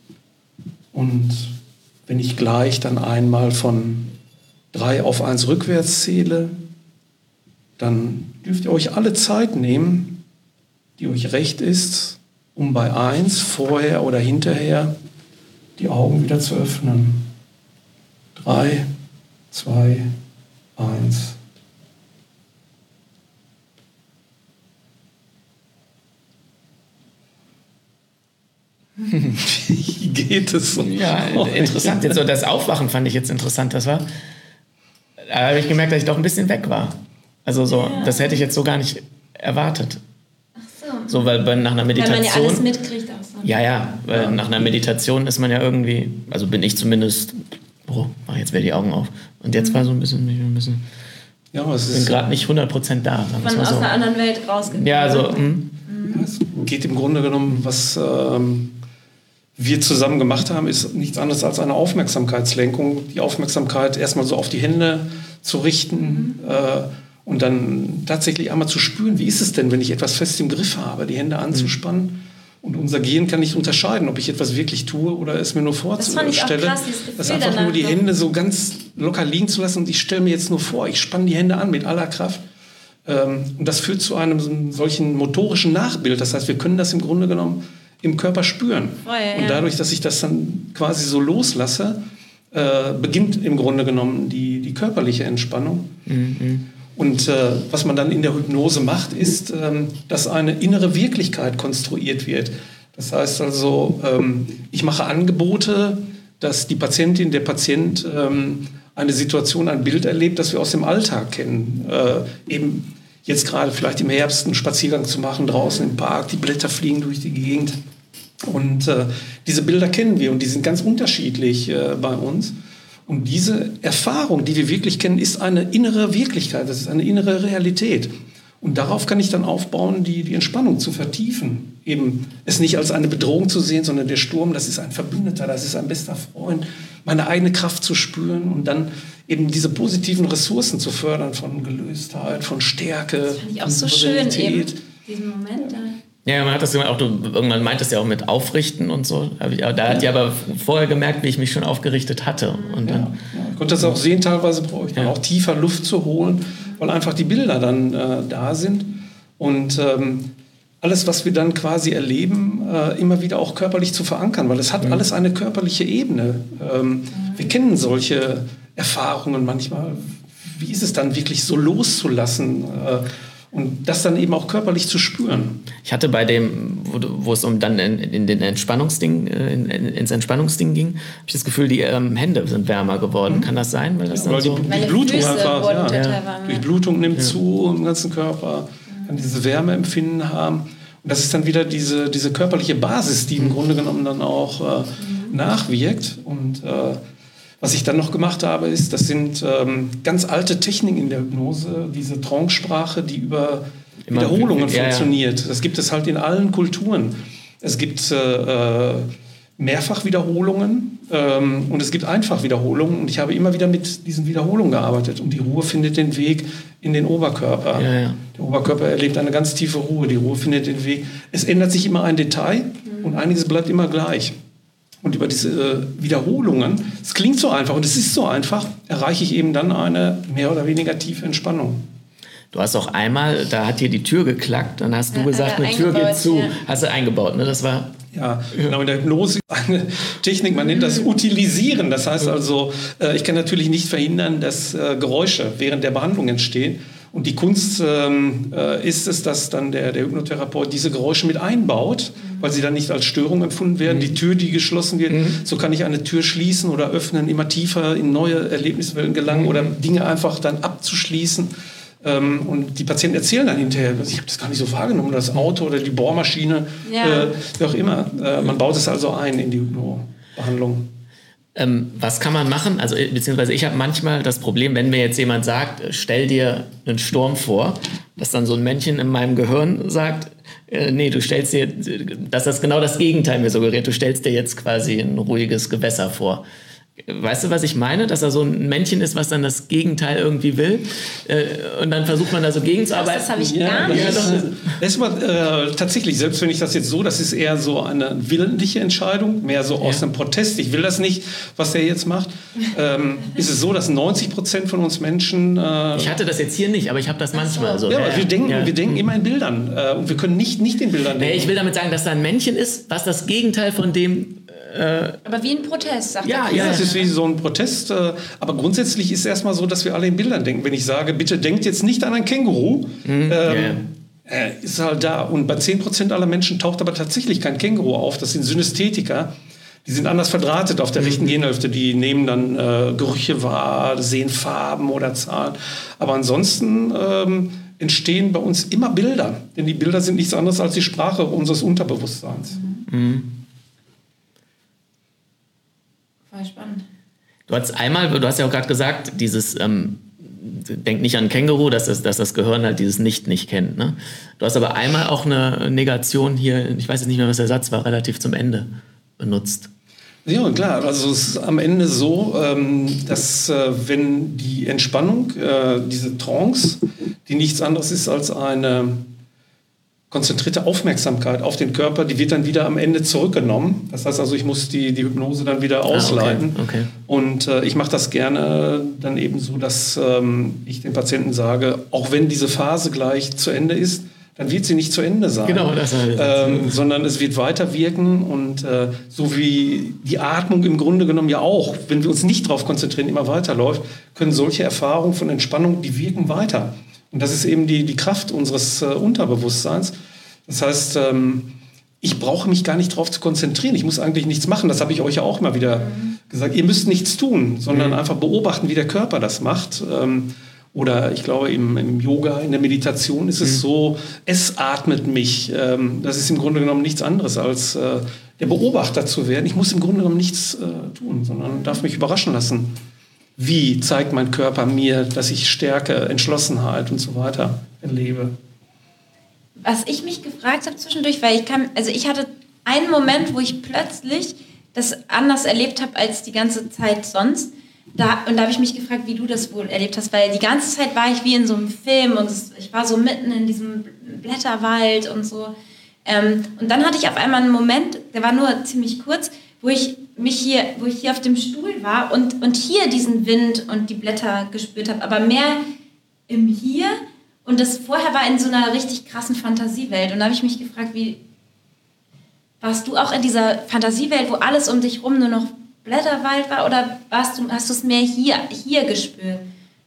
C: Und wenn ich gleich dann einmal von drei auf eins rückwärts zähle, dann dürft ihr euch alle Zeit nehmen, die euch recht ist, um bei eins vorher oder hinterher die Augen wieder zu öffnen. Drei, zwei, eins. Wie geht es so?
A: Ja, interessant. Jetzt so das Aufwachen fand ich jetzt interessant. Das war, da habe ich gemerkt, dass ich doch ein bisschen weg war. Also so, ja. Das hätte ich jetzt so gar nicht erwartet.
B: Ach so.
A: So, weil bei, nach einer Meditation.
B: Weil man ja alles mitkriegt auch so.
A: Ja, ja, weil ja. Nach einer Meditation ist man ja irgendwie, also bin ich zumindest, oh, mach jetzt wieder die Augen auf. Und jetzt mhm. war so ein bisschen, ein bisschen. Ja, aber es ist. Ich bin gerade nicht hundert Prozent da.
B: Von aus so. Einer anderen Welt rausgekommen.
A: Ja, also. Mhm.
C: Ja, es geht im Grunde genommen, was ähm, wir zusammen gemacht haben, ist nichts anderes als eine Aufmerksamkeitslenkung. Die Aufmerksamkeit erstmal so auf die Hände zu richten mhm. äh, und dann tatsächlich einmal zu spüren, wie ist es denn, wenn ich etwas fest im Griff habe, die Hände anzuspannen. Mhm. Und unser Gehirn kann nicht unterscheiden, ob ich etwas wirklich tue oder es mir nur vorstelle. Das fand ich auch krass, dieses Gefühl das einfach nur die Hände so ganz locker liegen zu lassen und ich stelle mir jetzt nur vor, ich spanne die Hände an mit aller Kraft. Und das führt zu einem solchen motorischen Nachbild. Das heißt, wir können das im Grunde genommen im Körper spüren. Oh ja, und dadurch, dass ich das dann quasi so loslasse, äh, beginnt im Grunde genommen die, die körperliche Entspannung. Mhm. Und äh, was man dann in der Hypnose macht, ist, ähm, dass eine innere Wirklichkeit konstruiert wird. Das heißt also, ähm, ich mache Angebote, dass die Patientin, der Patient ähm, eine Situation, ein Bild erlebt, das wir aus dem Alltag kennen. Äh, eben jetzt gerade vielleicht im Herbst einen Spaziergang zu machen, draußen im Park, die Blätter fliegen durch die Gegend. Und äh, diese Bilder kennen wir und die sind ganz unterschiedlich äh, bei uns. Und diese Erfahrung, die wir wirklich kennen, ist eine innere Wirklichkeit, das ist eine innere Realität. Und darauf kann ich dann aufbauen, die, die Entspannung zu vertiefen. Eben es nicht als eine Bedrohung zu sehen, sondern der Sturm, das ist ein Verbündeter, das ist ein bester Freund. meine eigene Kraft zu spüren und dann eben diese positiven Ressourcen zu fördern von Gelöstheit, von Stärke. Das
B: fand ich auch so schön eben, diesen Moment da.
A: Ja, man hat das auch, du irgendwann meintest ja auch mit Aufrichten und so. Da ja. hatte ich aber vorher gemerkt, wie ich mich schon aufgerichtet hatte. Und dann,
C: ja, ja. Ich konnte das auch sehen, teilweise brauche ich dann ja. auch tiefer Luft zu holen, weil einfach die Bilder dann äh, da sind. Und ähm, alles, was wir dann quasi erleben, äh, immer wieder auch körperlich zu verankern, weil es hat mhm. alles eine körperliche Ebene. Ähm, mhm. Wir kennen solche Erfahrungen manchmal. Wie ist es dann wirklich so loszulassen? Äh, Und das dann eben auch körperlich zu spüren.
A: Ich hatte bei dem, wo, wo es um dann in, in den Entspannungsding, in, in, ins Entspannungsding ging, habe ich das Gefühl, die ähm, Hände sind wärmer geworden. Mhm. Kann das sein? Weil das
C: ja,
A: dann
C: weil
A: so
C: die, die Blutung einfach, ja, ja. die Blutung nimmt ja. zu im ganzen Körper, kann diese Wärmeempfinden haben. Und das ist dann wieder diese, diese körperliche Basis, die im Grunde genommen dann auch äh, mhm. nachwirkt. Und äh, was ich dann noch gemacht habe, ist, das sind ähm, ganz alte Techniken in der Hypnose, diese Trance-Sprache, die über Immer Wiederholungen ja, funktioniert. Ja. Das gibt es halt in allen Kulturen. Es gibt äh, Mehrfachwiederholungen ähm, und es gibt Einfachwiederholungen. Und ich habe immer wieder mit diesen Wiederholungen gearbeitet. Und die Ruhe findet den Weg in den Oberkörper. Ja, ja. Der Oberkörper erlebt eine ganz tiefe Ruhe. Die Ruhe findet den Weg. Es ändert sich immer ein Detail mhm. und einiges bleibt immer gleich. Und über diese äh, Wiederholungen, es klingt so einfach und es ist so einfach, erreiche ich eben dann eine mehr oder weniger tiefe Entspannung.
A: Du hast auch einmal, da hat hier die Tür geklackt, dann hast du ja, gesagt, eine Tür geht zu. Ja. Hast du eingebaut, ne? Das war...
C: Ja, genau, in der Hypnose eine Technik, man nennt das Utilisieren. Das heißt also, äh, ich kann natürlich nicht verhindern, dass äh, Geräusche während der Behandlung entstehen. Und die Kunst ähm, äh, ist es, dass dann der, der Hypnotherapeut diese Geräusche mit einbaut, weil sie dann nicht als Störung empfunden werden. Mhm. Die Tür, die geschlossen wird, mhm. so kann ich eine Tür schließen oder öffnen, immer tiefer in neue Erlebniswelten gelangen mhm. oder Dinge einfach dann abzuschließen. Ähm, und die Patienten erzählen dann hinterher, ich habe das gar nicht so wahrgenommen, das Auto oder die Bohrmaschine, ja. äh, wie auch immer. Äh, man baut es also ein in die Hypnobehandlung.
A: Ähm, was kann man machen? Also, beziehungsweise ich habe manchmal das Problem, wenn mir jetzt jemand sagt, stell dir einen Sturm vor, dass dann so ein Männchen in meinem Gehirn sagt, äh, nee, du stellst dir, dass das genau das Gegenteil mir suggeriert, du stellst dir jetzt quasi ein ruhiges Gewässer vor. Weißt du, was ich meine? Dass da so ein Männchen ist, was dann das Gegenteil irgendwie will. Äh, und dann versucht man da so gegenzuarbeiten.
B: Das habe ich gar nicht.
C: Ja, das ist, das ist mal, äh, tatsächlich, selbst wenn ich das jetzt so, das ist eher so eine willentliche Entscheidung, mehr so aus ja. einem Protest. Ich will das nicht, was der jetzt macht. Ähm, ist es so, dass neunzig Prozent von uns Menschen... Äh,
A: ich hatte das jetzt hier nicht, aber ich habe das manchmal so.
C: Ja,
A: ja,
C: wir, denken,
A: ja.
C: wir denken immer in Bildern. Äh, und wir können nicht, nicht in Bildern denken.
A: Ich will damit sagen, dass da ein Männchen ist, was das Gegenteil von dem...
B: Aber wie ein Protest, sagt
C: ja,
B: er.
C: Ja, es ist wie so ein Protest. Aber grundsätzlich ist es erstmal so, dass wir alle in Bildern denken. Wenn ich sage, bitte denkt jetzt nicht an ein Känguru, mhm, ähm, yeah. äh, ist halt da. Und bei zehn Prozent aller Menschen taucht aber tatsächlich kein Känguru auf. Das sind Synästhetiker. Die sind anders verdrahtet auf der mhm. rechten Gehirnhälfte. Die nehmen dann äh, Gerüche wahr, sehen Farben oder Zahlen. Aber ansonsten ähm, entstehen bei uns immer Bilder. Denn die Bilder sind nichts anderes als die Sprache unseres Unterbewusstseins.
A: Mhm.
B: Voll spannend.
A: Du hast einmal, du hast ja auch gerade gesagt, dieses, ähm, denk nicht an Känguru, dass das, dass das Gehirn halt dieses Nicht nicht kennt. Ne? Du hast aber einmal auch eine Negation hier, ich weiß jetzt nicht mehr, was der Satz war, relativ zum Ende benutzt.
C: Ja, klar. Also es ist am Ende so, ähm, dass äh, wenn die Entspannung, äh, diese Trance, die nichts anderes ist als eine konzentrierte Aufmerksamkeit auf den Körper, die wird dann wieder am Ende zurückgenommen. Das heißt also, ich muss die, die Hypnose dann wieder ausleiten.
A: Ah, okay, okay.
C: Und äh, ich mache das gerne dann eben so, dass ähm, ich den Patienten sage, auch wenn diese Phase gleich zu Ende ist, dann wird sie nicht zu Ende sein.
A: Genau, das heißt.
C: ähm, sondern es wird weiter wirken und äh, so wie die Atmung im Grunde genommen ja auch, wenn wir uns nicht darauf konzentrieren, immer weiterläuft, können solche Erfahrungen von Entspannung, die wirken weiter. Und das ist eben die, die Kraft unseres äh, Unterbewusstseins. Das heißt, ähm, ich brauche mich gar nicht darauf zu konzentrieren. Ich muss eigentlich nichts machen. Das habe ich euch ja auch mal wieder mhm. gesagt. Ihr müsst nichts tun, sondern mhm. einfach beobachten, wie der Körper das macht. Ähm, oder ich glaube, im, im Yoga, in der Meditation ist es mhm. so, es atmet mich. Ähm, das ist im Grunde genommen nichts anderes, als äh, der Beobachter zu werden. Ich muss im Grunde genommen nichts äh, tun, sondern darf mich überraschen lassen. Wie zeigt mein Körper mir, dass ich Stärke, Entschlossenheit und so weiter erlebe?
B: Was ich mich gefragt habe zwischendurch, weil ich kam, also ich hatte einen Moment, wo ich plötzlich das anders erlebt habe als die ganze Zeit sonst. Da, und da habe ich mich gefragt, wie du das wohl erlebt hast, weil die ganze Zeit war ich wie in so einem Film und es, ich war so mitten in diesem Blätterwald und so. Ähm, und dann hatte ich auf einmal einen Moment, der war nur ziemlich kurz, wo ich mich hier, wo ich hier auf dem Stuhl war und, und hier diesen Wind und die Blätter gespürt habe, aber mehr im Hier. Und das vorher war in so einer richtig krassen Fantasiewelt. Und da habe ich mich gefragt, wie warst du auch in dieser Fantasiewelt, wo alles um dich rum nur noch Blätterwald war, oder warst du, hast du es mehr hier, hier gespürt?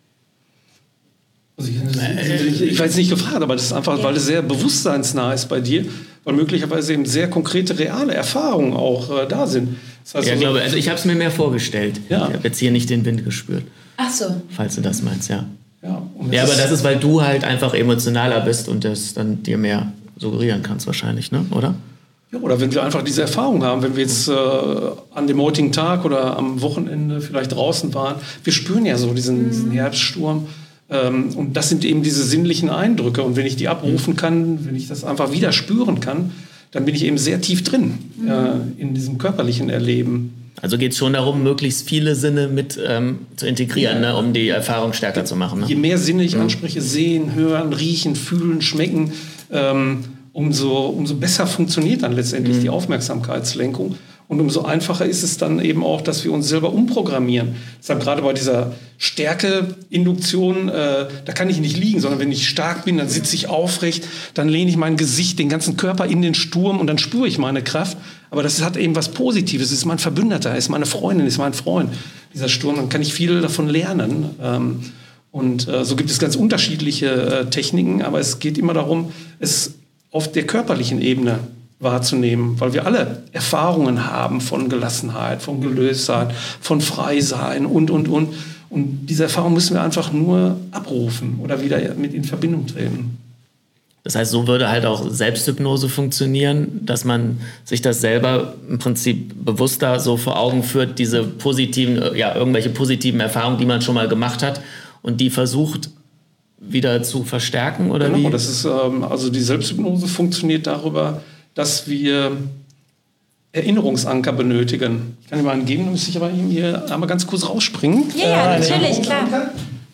C: Also ich, ich, ich weiß nicht gefragt, aber das ist einfach, ja. weil es sehr bewusstseinsnah ist bei dir, weil möglicherweise eben sehr konkrete, reale Erfahrungen auch äh, da sind. Das heißt
A: ja,
C: also,
A: glaube, also ich habe es mir mehr vorgestellt.
C: Ja.
A: Ich habe jetzt hier nicht den Wind gespürt.
B: Ach so.
A: Falls du das meinst, ja.
C: Ja,
A: ja, aber das ist, weil du halt einfach emotionaler bist und das dann dir mehr suggerieren kannst wahrscheinlich, ne? Oder?
C: Ja, oder wenn wir einfach diese Erfahrung haben, wenn wir jetzt äh, an dem heutigen Tag oder am Wochenende vielleicht draußen waren, wir spüren ja so diesen, mhm. diesen Herbststurm. Ähm, und das sind eben diese sinnlichen Eindrücke. Und wenn ich die abrufen kann, wenn ich das einfach wieder spüren kann, dann bin ich eben sehr tief drin mhm. äh, in diesem körperlichen Erleben.
A: Also geht es schon darum, möglichst viele Sinne mit ähm, zu integrieren, ja. ne, um die Erfahrung stärker zu machen. Ne?
C: Je mehr Sinne ich mhm. anspreche, sehen, hören, riechen, fühlen, schmecken, ähm, umso, umso besser funktioniert dann letztendlich mhm. die Aufmerksamkeitslenkung. Und umso einfacher ist es dann eben auch, dass wir uns selber umprogrammieren. Deshalb gerade bei dieser Stärke-Induktion, äh, da kann ich nicht liegen, sondern wenn ich stark bin, dann sitze ich aufrecht, dann lehne ich mein Gesicht, den ganzen Körper in den Sturm und dann spüre ich meine Kraft. Aber das hat eben was Positives, ist mein Verbündeter, ist meine Freundin, ist mein Freund, dieser Sturm. Dann kann ich viel davon lernen. Ähm, und äh, so gibt es ganz unterschiedliche äh, Techniken, aber es geht immer darum, es auf der körperlichen Ebene wahrzunehmen, weil wir alle Erfahrungen haben von Gelassenheit, von Gelöstheit, von Freisein und, und, und. Und diese Erfahrung müssen wir einfach nur abrufen oder wieder mit in Verbindung treten.
A: Das heißt, so würde halt auch Selbsthypnose funktionieren, dass man sich das selber im Prinzip bewusster so vor Augen führt, diese positiven, ja, irgendwelche positiven Erfahrungen, die man schon mal gemacht hat und die versucht wieder zu verstärken, oder
C: genau,
A: wie?
C: Das ist, ähm, also die Selbsthypnose funktioniert darüber, dass wir Erinnerungsanker benötigen. Ich kann dir mal einen geben, dann müsste ich aber hier einmal ganz kurz rausspringen.
B: Ja, ja, natürlich, klar.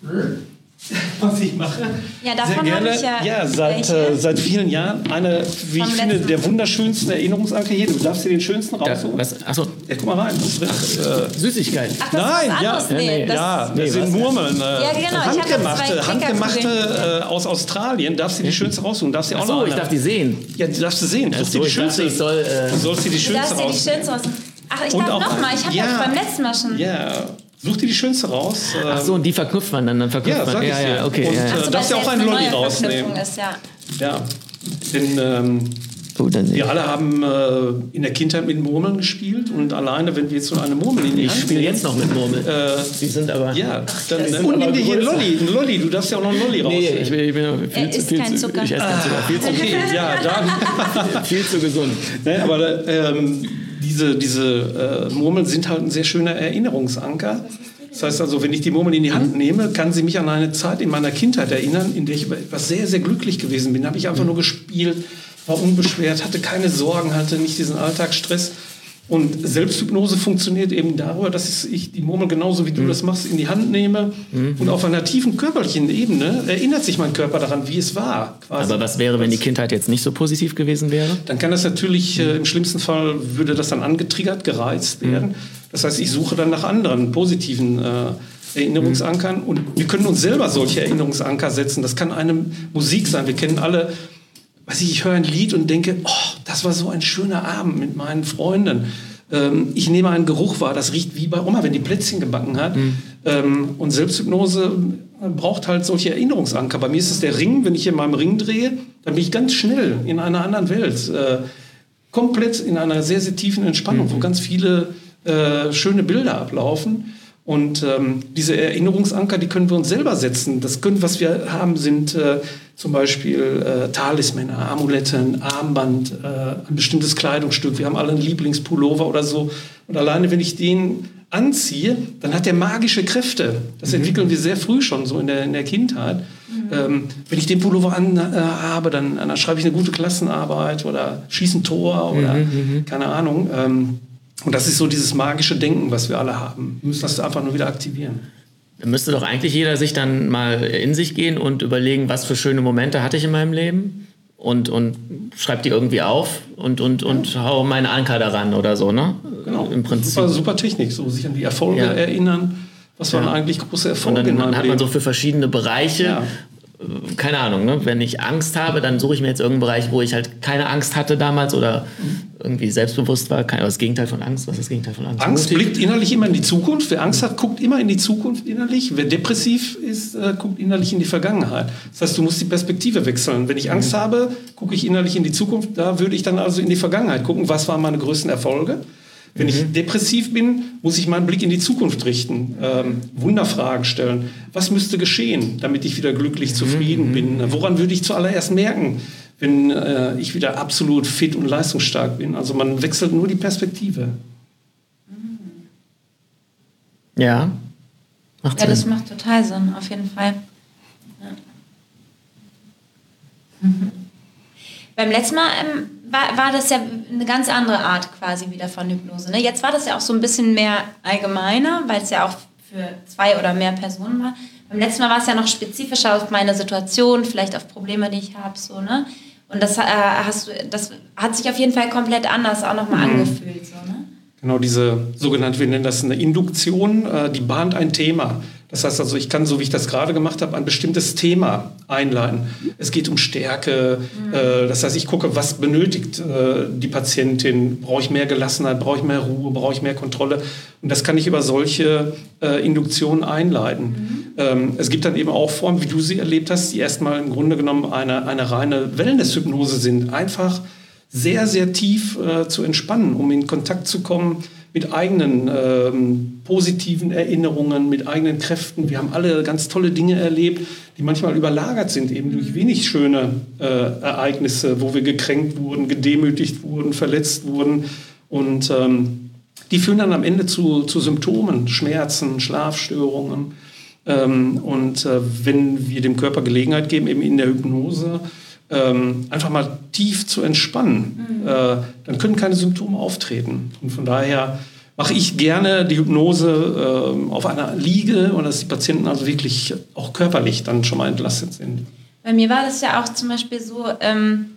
C: Was ich mache.
B: Ja, davon habe ich ja.
C: Ja, seit, äh, seit vielen Jahren eine, wie ich finde, der wunderschönsten Erinnerungsanker hier. Du darfst dir den schönsten raussuchen. Achso. Ja, guck mal rein. Ach, äh,
A: Süßigkeit.
B: Ach, das
C: Nein,
B: ist
C: ja,
B: anderes. Nee,
C: nee,
B: das,
C: ja, das sind Murmeln. Äh,
B: ja, genau.
C: handgemachte, handgemachte äh, aus Australien. Darfst du die schönste raussuchen? Darfst du auch
A: Achso,
C: noch
A: ich darf die sehen.
C: Ja, die darfst du sehen.
A: Ach so,
C: die schönste.
A: Ich soll, äh,
C: du sollst dir die
B: schönste raussuchen. Du darfst dir die schönste raussuchen. Ach, ich darf nochmal. Ich habe ja, das beim letzten Mal schon.
C: Ja. Such dir die schönste raus.
A: Ach so, und die verknüpft man dann, dann verknüpft
C: ja,
A: man.
C: Sag
A: ja,
C: ich
A: ja, okay.
C: Und
A: ja, ja.
C: äh,
B: so,
C: darfst du auch einen Lolli rausnehmen.
B: Ist, ja.
C: ja, denn ähm,
A: Gut, dann
C: wir alle haben äh, in der Kindheit mit Murmeln gespielt und alleine, wenn wir jetzt so eine Murmel in die
A: Ich
C: Hand
A: spiele
C: nehmen,
A: jetzt noch mit Murmeln.
C: Äh,
A: die sind aber...
C: Ja, dann äh, und nimm dir hier einen Lolli, einen Lolli. Du darfst ja auch noch einen Lolli rausnehmen.
A: Nee, ich bin, ich bin viel
B: er
A: zu
B: isst
A: viel
B: kein
A: zu,
B: Zucker.
A: Ich esse keinen Zucker. Viel zu,
C: Okay, ja, dann...
A: viel zu gesund.
C: Ne, aber ähm, diese, diese äh, Murmeln sind halt ein sehr schöner Erinnerungsanker. Das heißt also, wenn ich die Murmel in die Hand nehme, kann sie mich an eine Zeit in meiner Kindheit erinnern, in der ich über etwas sehr, sehr glücklich gewesen bin. Da habe ich einfach nur gespielt, war unbeschwert, hatte keine Sorgen, hatte nicht diesen Alltagsstress. Und Selbsthypnose funktioniert eben darüber, dass ich die Murmel genauso wie du das machst, in die Hand nehme. Mhm. Und auf einer tiefen körperlichen Ebene erinnert sich mein Körper daran, wie es war. Quasi.
A: Aber was wäre, wenn die Kindheit jetzt nicht so positiv gewesen wäre?
C: Dann kann das natürlich, äh, im schlimmsten Fall würde das dann angetriggert, gereizt werden. Mhm. Das heißt, ich suche dann nach anderen positiven äh, Erinnerungsankern. Mhm. Und wir können uns selber solche Erinnerungsanker setzen. Das kann eine Musik sein. Wir kennen alle... Weiß ich, ich höre ein Lied und denke, oh, das war so ein schöner Abend mit meinen Freunden. Ähm, ich nehme einen Geruch wahr, das riecht wie bei Oma, wenn die Plätzchen gebacken hat. Mhm. Ähm, und Selbsthypnose braucht halt solche Erinnerungsanker. Bei mir ist es der Ring, wenn ich in meinem Ring drehe, dann bin ich ganz schnell in einer anderen Welt. Äh, komplett in einer sehr, sehr tiefen Entspannung, mhm. wo ganz viele äh, schöne Bilder ablaufen. Und ähm, diese Erinnerungsanker, die können wir uns selber setzen. Das können, was wir haben, sind äh, zum Beispiel äh, Talismänner, Amulette, ein Armband, äh, ein bestimmtes Kleidungsstück. Wir haben alle einen Lieblingspullover oder so. Und alleine, wenn ich den anziehe, dann hat der magische Kräfte. Das mhm. entwickeln wir sehr früh schon, so in der, in der Kindheit. Mhm. Ähm, wenn ich den Pullover an äh, habe, dann, dann schreibe ich eine gute Klassenarbeit oder schieße ein Tor oder mhm, keine Ahnung. Ähm, Und das ist so dieses magische Denken, was wir alle haben. Wir müssen das einfach nur wieder aktivieren.
A: Dann müsste doch eigentlich jeder sich dann mal in sich gehen und überlegen, was für schöne Momente hatte ich in meinem Leben und, und schreib die irgendwie auf und, und, und ja. hau meinen Anker daran oder so, ne?
C: Genau,
A: im Prinzip.
C: Super, super Technik, so sich an die Erfolge ja. erinnern. Was waren ja. eigentlich große Erfolge?
A: Und dann,
C: in
A: dann hat man
C: Leben.
A: so für verschiedene Bereiche, ja. keine Ahnung, ne? Wenn ich Angst habe, dann suche ich mir jetzt irgendeinen Bereich, wo ich halt keine Angst hatte damals oder irgendwie selbstbewusst war. Das Gegenteil von Angst. Was ist das Gegenteil von Angst?
C: Angst blickt innerlich immer in die Zukunft. Wer Angst hat, guckt immer in die Zukunft innerlich. Wer depressiv ist, äh, guckt innerlich in die Vergangenheit. Das heißt, du musst die Perspektive wechseln. Wenn ich Angst mhm. habe, gucke ich innerlich in die Zukunft. Da würde ich dann also in die Vergangenheit gucken, was waren meine größten Erfolge. Wenn mhm. ich depressiv bin, muss ich meinen Blick in die Zukunft richten, ähm, Wunderfragen stellen. Was müsste geschehen, damit ich wieder glücklich, zufrieden mhm. bin? Woran würde ich zuallererst merken, wenn äh, ich wieder absolut fit und leistungsstark bin? Also man wechselt nur die Perspektive.
A: Ja,
B: macht ja, Sinn. Das macht total Sinn, auf jeden Fall. Ja. Mhm. Beim letzten Mal ähm, war, war das ja eine ganz andere Art quasi wieder von Hypnose. Ne? Jetzt war das ja auch so ein bisschen mehr allgemeiner, weil es ja auch für zwei oder mehr Personen war. Beim letzten Mal war es ja noch spezifischer auf meine Situation, vielleicht auf Probleme, die ich habe. So, ne? Und das, äh, hast du, das hat sich auf jeden Fall komplett anders auch nochmal mhm. angefühlt. So, ne?
C: Genau, diese sogenannte, wir nennen das eine Induktion, äh, die bahnt ein Thema. Das heißt also, ich kann, so wie ich das gerade gemacht habe, ein bestimmtes Thema einleiten. Es geht um Stärke. Mhm. Äh, das heißt, ich gucke, was benötigt äh, die Patientin? Brauche ich mehr Gelassenheit? Brauche ich mehr Ruhe? Brauche ich mehr Kontrolle? Und das kann ich über solche äh, Induktionen einleiten. Mhm. Ähm, es gibt dann eben auch Formen, wie du sie erlebt hast, die erstmal im Grunde genommen eine, eine reine Wellness-Hypnose sind. Einfach sehr, sehr tief äh, zu entspannen, um in Kontakt zu kommen mit eigenen ähm, positiven Erinnerungen, mit eigenen Kräften. Wir haben alle ganz tolle Dinge erlebt, die manchmal überlagert sind, eben durch wenig schöne äh, Ereignisse, wo wir gekränkt wurden, gedemütigt wurden, verletzt wurden. Und ähm, die führen dann am Ende zu, zu Symptomen, Schmerzen, Schlafstörungen. Ähm, und äh, wenn wir dem Körper Gelegenheit geben, eben in der Hypnose, Ähm, einfach mal tief zu entspannen, mhm. äh, dann können keine Symptome auftreten. Und von daher mache ich gerne die Hypnose äh, auf einer Liege und dass die Patienten also wirklich auch körperlich dann schon mal entlastet sind.
B: Bei mir war das ja auch zum Beispiel so, ähm,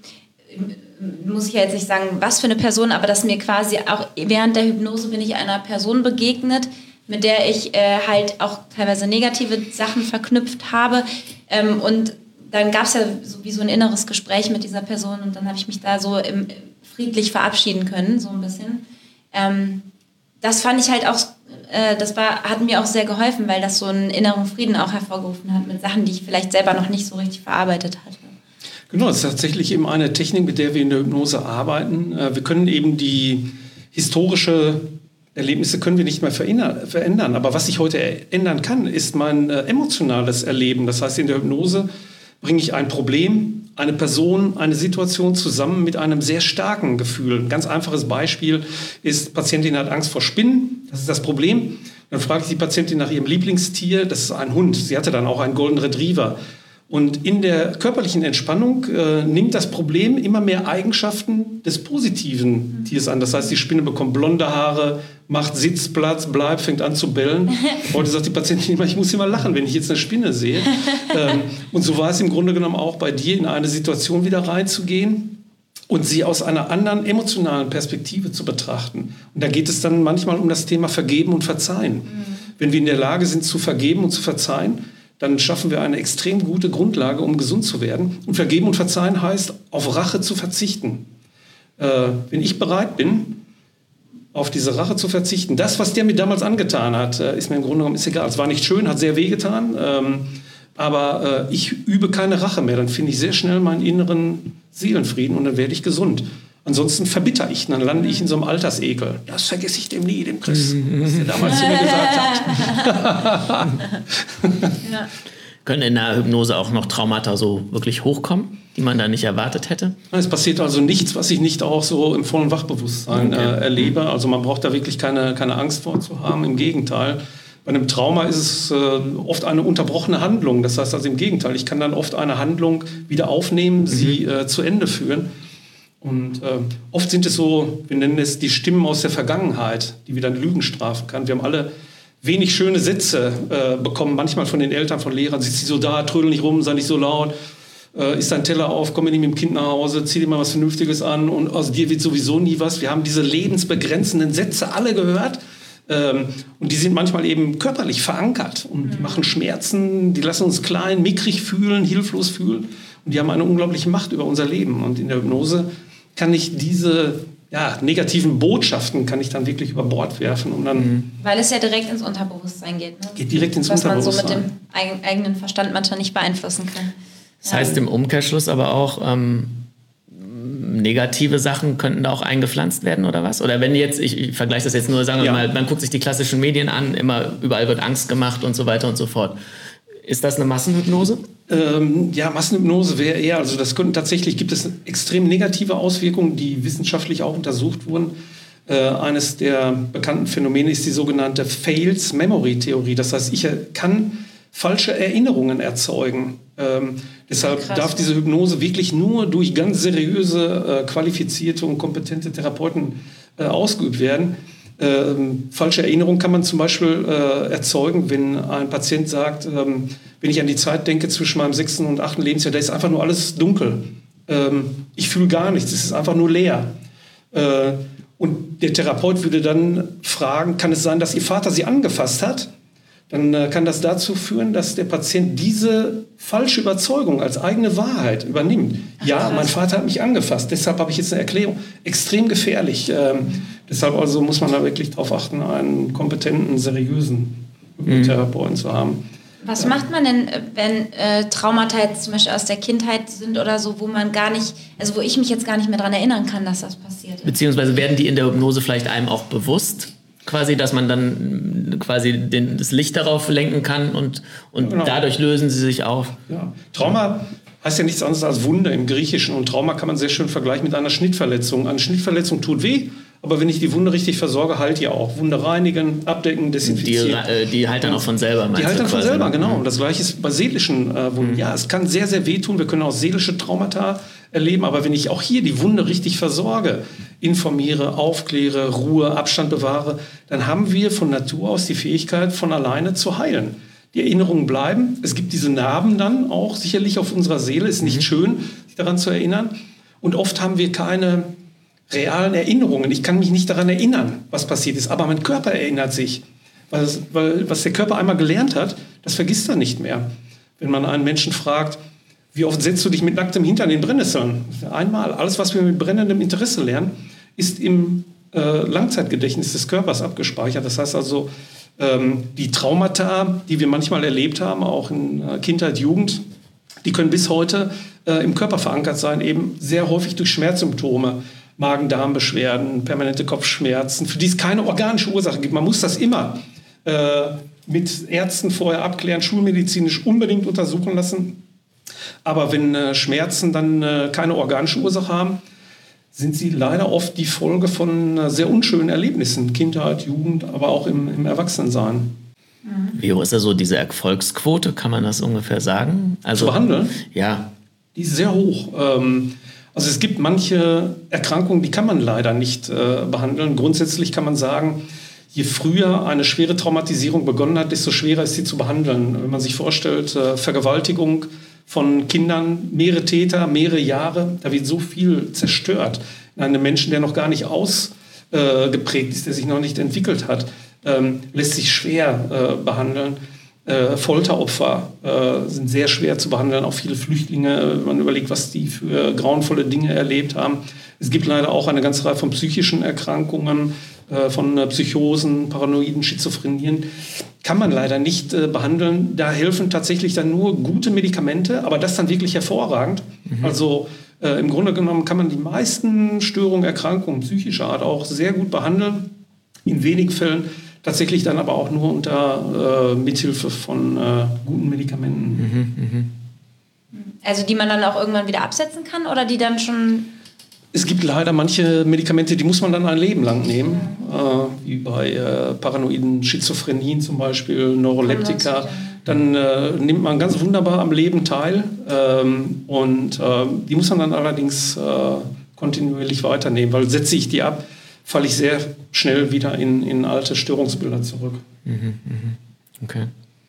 B: muss ich ja jetzt nicht sagen, was für eine Person, aber dass mir quasi auch während der Hypnose bin ich einer Person begegnet, mit der ich äh, halt auch teilweise negative Sachen verknüpft habe ähm, und dann gab es ja so wie so ein inneres Gespräch mit dieser Person und dann habe ich mich da so im, friedlich verabschieden können, so ein bisschen. Ähm, das fand ich halt auch, äh, das war, hat mir auch sehr geholfen, weil das so einen inneren Frieden auch hervorgerufen hat mit Sachen, die ich vielleicht selber noch nicht so richtig verarbeitet hatte.
C: Genau, das ist tatsächlich eben eine Technik, mit der wir in der Hypnose arbeiten. Äh, wir können eben die historische Erlebnisse können wir nicht mehr verändern, aber was ich heute ändern kann, ist mein äh, emotionales Erleben. Das heißt, in der Hypnose bringe ich ein Problem, eine Person, eine Situation zusammen mit einem sehr starken Gefühl. Ein ganz einfaches Beispiel ist, die Patientin hat Angst vor Spinnen, das ist das Problem. Dann frage ich die Patientin nach ihrem Lieblingstier, das ist ein Hund. Sie hatte dann auch einen Golden Retriever. Und in der körperlichen Entspannung äh, nimmt das Problem immer mehr Eigenschaften des positiven Tiers an. Das heißt, die Spinne bekommt blonde Haare, macht Sitzplatz, bleibt, fängt an zu bellen. Heute sagt die Patientin immer, ich muss immer lachen, wenn ich jetzt eine Spinne sehe. ähm, und so war es im Grunde genommen auch bei dir, in eine Situation wieder reinzugehen und sie aus einer anderen emotionalen Perspektive zu betrachten. Und da geht es dann manchmal um das Thema Vergeben und Verzeihen. Mhm. Wenn wir in der Lage sind zu vergeben und zu verzeihen, dann schaffen wir eine extrem gute Grundlage, um gesund zu werden. Und Vergeben und Verzeihen heißt, auf Rache zu verzichten. Äh, wenn ich bereit bin, auf diese Rache zu verzichten, das, was der mir damals angetan hat, äh, ist mir im Grunde genommen ist egal. Es war nicht schön, hat sehr wehgetan, ähm, aber äh, ich übe keine Rache mehr. Dann finde ich sehr schnell meinen inneren Seelenfrieden und dann werde ich gesund. Ansonsten verbitter ich, dann lande ich in so einem Altersekel. Das vergesse ich dem nie, dem Chris, was der damals zu mir gesagt hat.
A: Ja. Können in der Hypnose auch noch Traumata so wirklich hochkommen, die man da nicht erwartet hätte?
C: Es passiert also nichts, was ich nicht auch so im vollen Wachbewusstsein
A: okay.
C: äh, erlebe. Also man braucht da wirklich keine, keine Angst vor zu haben. Im Gegenteil. Bei einem Trauma ist es äh, oft eine unterbrochene Handlung. Das heißt also im Gegenteil, ich kann dann oft eine Handlung wieder aufnehmen, mhm. sie äh, zu Ende führen. Und äh, oft sind es so, wir nennen es die Stimmen aus der Vergangenheit, die wir dann Lügen strafen kann. Wir haben alle wenig schöne Sätze äh, bekommen, manchmal von den Eltern, von Lehrern. Sitzt sie so da, trödel nicht rum, sei nicht so laut, äh, isst dein Teller auf, komm nicht mit dem Kind nach Hause, zieh dir mal was Vernünftiges an und aus dir wird sowieso nie was. Wir haben diese lebensbegrenzenden Sätze alle gehört. Ähm, und die sind manchmal eben körperlich verankert und die machen Schmerzen, die lassen uns klein, mickrig fühlen, hilflos fühlen. Und die haben eine unglaubliche Macht über unser Leben. Und in der Hypnose kann ich diese ja, negativen Botschaften kann ich dann wirklich über Bord werfen. Um dann mhm.
B: Weil es ja direkt ins Unterbewusstsein geht. Ne?
C: Geht direkt ins
B: Was
C: Unterbewusstsein.
B: Was man so mit dem eigenen Verstand manchmal nicht beeinflussen kann.
A: Das heißt im Umkehrschluss aber auch, ähm, negative Sachen könnten da auch eingepflanzt werden oder was? Oder wenn jetzt, ich, ich vergleiche das jetzt nur, sagen wir ja. mal, man guckt sich die klassischen Medien an, immer überall wird Angst gemacht und so weiter und so fort. Ist das eine Massenhypnose?
C: Ähm, ja, Massenhypnose wäre eher, also das könnten tatsächlich, gibt es extrem negative Auswirkungen, die wissenschaftlich auch untersucht wurden. Äh, eines der bekannten Phänomene ist die sogenannte Fails-Memory-Theorie. Das heißt, ich kann falsche Erinnerungen erzeugen. Ähm, deshalb Krass. darf diese Hypnose wirklich nur durch ganz seriöse, äh, qualifizierte und kompetente Therapeuten äh, ausgeübt werden. Ähm, falsche Erinnerungen kann man zum Beispiel äh, erzeugen, wenn ein Patient sagt, ähm, wenn ich an die Zeit denke zwischen meinem sechsten und achten Lebensjahr, da ist einfach nur alles dunkel. Ähm, ich fühle gar nichts, es ist einfach nur leer. Äh, und der Therapeut würde dann fragen, kann es sein, dass Ihr Vater Sie angefasst hat? Dann äh, kann das dazu führen, dass der Patient diese falsche Überzeugung als eigene Wahrheit übernimmt. Ach, ja, mein Vater hat mich angefasst, deshalb habe ich jetzt eine Erklärung. Extrem gefährlich. Ähm, deshalb also muss man da wirklich darauf achten, einen kompetenten, seriösen mhm. Therapeuten zu haben.
B: Was ja. macht man denn, wenn äh, Traumata jetzt zum Beispiel aus der Kindheit sind oder so, wo man gar nicht, also wo ich mich jetzt gar nicht mehr daran erinnern kann, dass das passiert ist?
A: Beziehungsweise werden die in der Hypnose vielleicht einem auch bewusst? Quasi, dass man dann quasi den, das Licht darauf lenken kann und, und genau. dadurch lösen sie sich auf.
C: Ja. Trauma heißt ja nichts anderes als Wunder im Griechischen und Trauma kann man sehr schön vergleichen mit einer Schnittverletzung. Eine Schnittverletzung tut weh, aber wenn ich die Wunde richtig versorge, heilt die auch. Wunde reinigen, abdecken, desinfizieren.
A: Die, äh, die heilt dann auch von selber.
C: Die heilt dann von selber, genau. Und das Gleiche ist bei seelischen äh, Wunden. Mhm. Ja, es kann sehr, sehr wehtun. Wir können auch seelische Traumata erleben, aber wenn ich auch hier die Wunde richtig versorge, informiere, aufkläre, Ruhe, Abstand bewahre, dann haben wir von Natur aus die Fähigkeit, von alleine zu heilen. Die Erinnerungen bleiben. Es gibt diese Narben dann auch sicherlich auf unserer Seele. Ist nicht mhm. schön, sich daran zu erinnern. Und oft haben wir keine realen Erinnerungen. Ich kann mich nicht daran erinnern, was passiert ist, aber mein Körper erinnert sich. Weil, weil was der Körper einmal gelernt hat, das vergisst er nicht mehr. Wenn man einen Menschen fragt, wie oft setzt du dich mit nacktem Hintern in Brennnesseln? Einmal. Alles, was wir mit brennendem Interesse lernen, ist im äh, Langzeitgedächtnis des Körpers abgespeichert. Das heißt also, ähm, die Traumata, die wir manchmal erlebt haben, auch in äh, Kindheit, Jugend, die können bis heute äh, im Körper verankert sein, eben sehr häufig durch Schmerzsymptome, Magen-Darm-Beschwerden, permanente Kopfschmerzen, für die es keine organische Ursache gibt. Man muss das immer äh, mit Ärzten vorher abklären, schulmedizinisch unbedingt untersuchen lassen. Aber wenn äh, Schmerzen dann äh, keine organische Ursache haben, sind sie leider oft die Folge von äh, sehr unschönen Erlebnissen, Kindheit, Jugend, aber auch im, im Erwachsenensein.
A: Wie hoch ist da so diese Erfolgsquote, kann man das ungefähr sagen? Also,
C: zu behandeln?
A: Ja.
C: Die ist sehr hoch. Ähm, also es gibt manche Erkrankungen, die kann man leider nicht äh, behandeln. Grundsätzlich kann man sagen, je früher eine schwere Traumatisierung begonnen hat, desto schwerer ist sie zu behandeln. Wenn man sich vorstellt, äh, Vergewaltigung von Kindern, mehrere Täter, mehrere Jahre, da wird so viel zerstört. In einem Menschen, der noch gar nicht ausgeprägt äh, ist, der sich noch nicht entwickelt hat, ähm, lässt sich schwer äh, behandeln. Äh, Folteropfer äh, sind sehr schwer zu behandeln, auch viele Flüchtlinge, wenn man überlegt, was die für grauenvolle Dinge erlebt haben. Es gibt leider auch eine ganze Reihe von psychischen Erkrankungen, äh, von äh, Psychosen, Paranoiden, Schizophrenien. Kann man leider nicht äh, behandeln. Da helfen tatsächlich dann nur gute Medikamente, aber das dann wirklich hervorragend. Mhm. Also äh, im Grunde genommen kann man die meisten Störungen, Erkrankungen psychischer Art auch sehr gut behandeln. In wenigen Fällen tatsächlich dann aber auch nur unter äh, Mithilfe von äh, guten Medikamenten.
A: Mhm, mh.
B: Also die man dann auch irgendwann wieder absetzen kann oder die dann schon...
C: Es gibt leider manche Medikamente, die muss man dann ein Leben lang nehmen, äh, wie bei äh, paranoiden Schizophrenien zum Beispiel, Neuroleptika. Dann äh, nimmt man ganz wunderbar am Leben teil ähm, und äh, die muss man dann allerdings äh, kontinuierlich weiternehmen, weil setze ich die ab, falle ich sehr schnell wieder in, in alte Störungsbilder zurück.
A: Mhm, okay.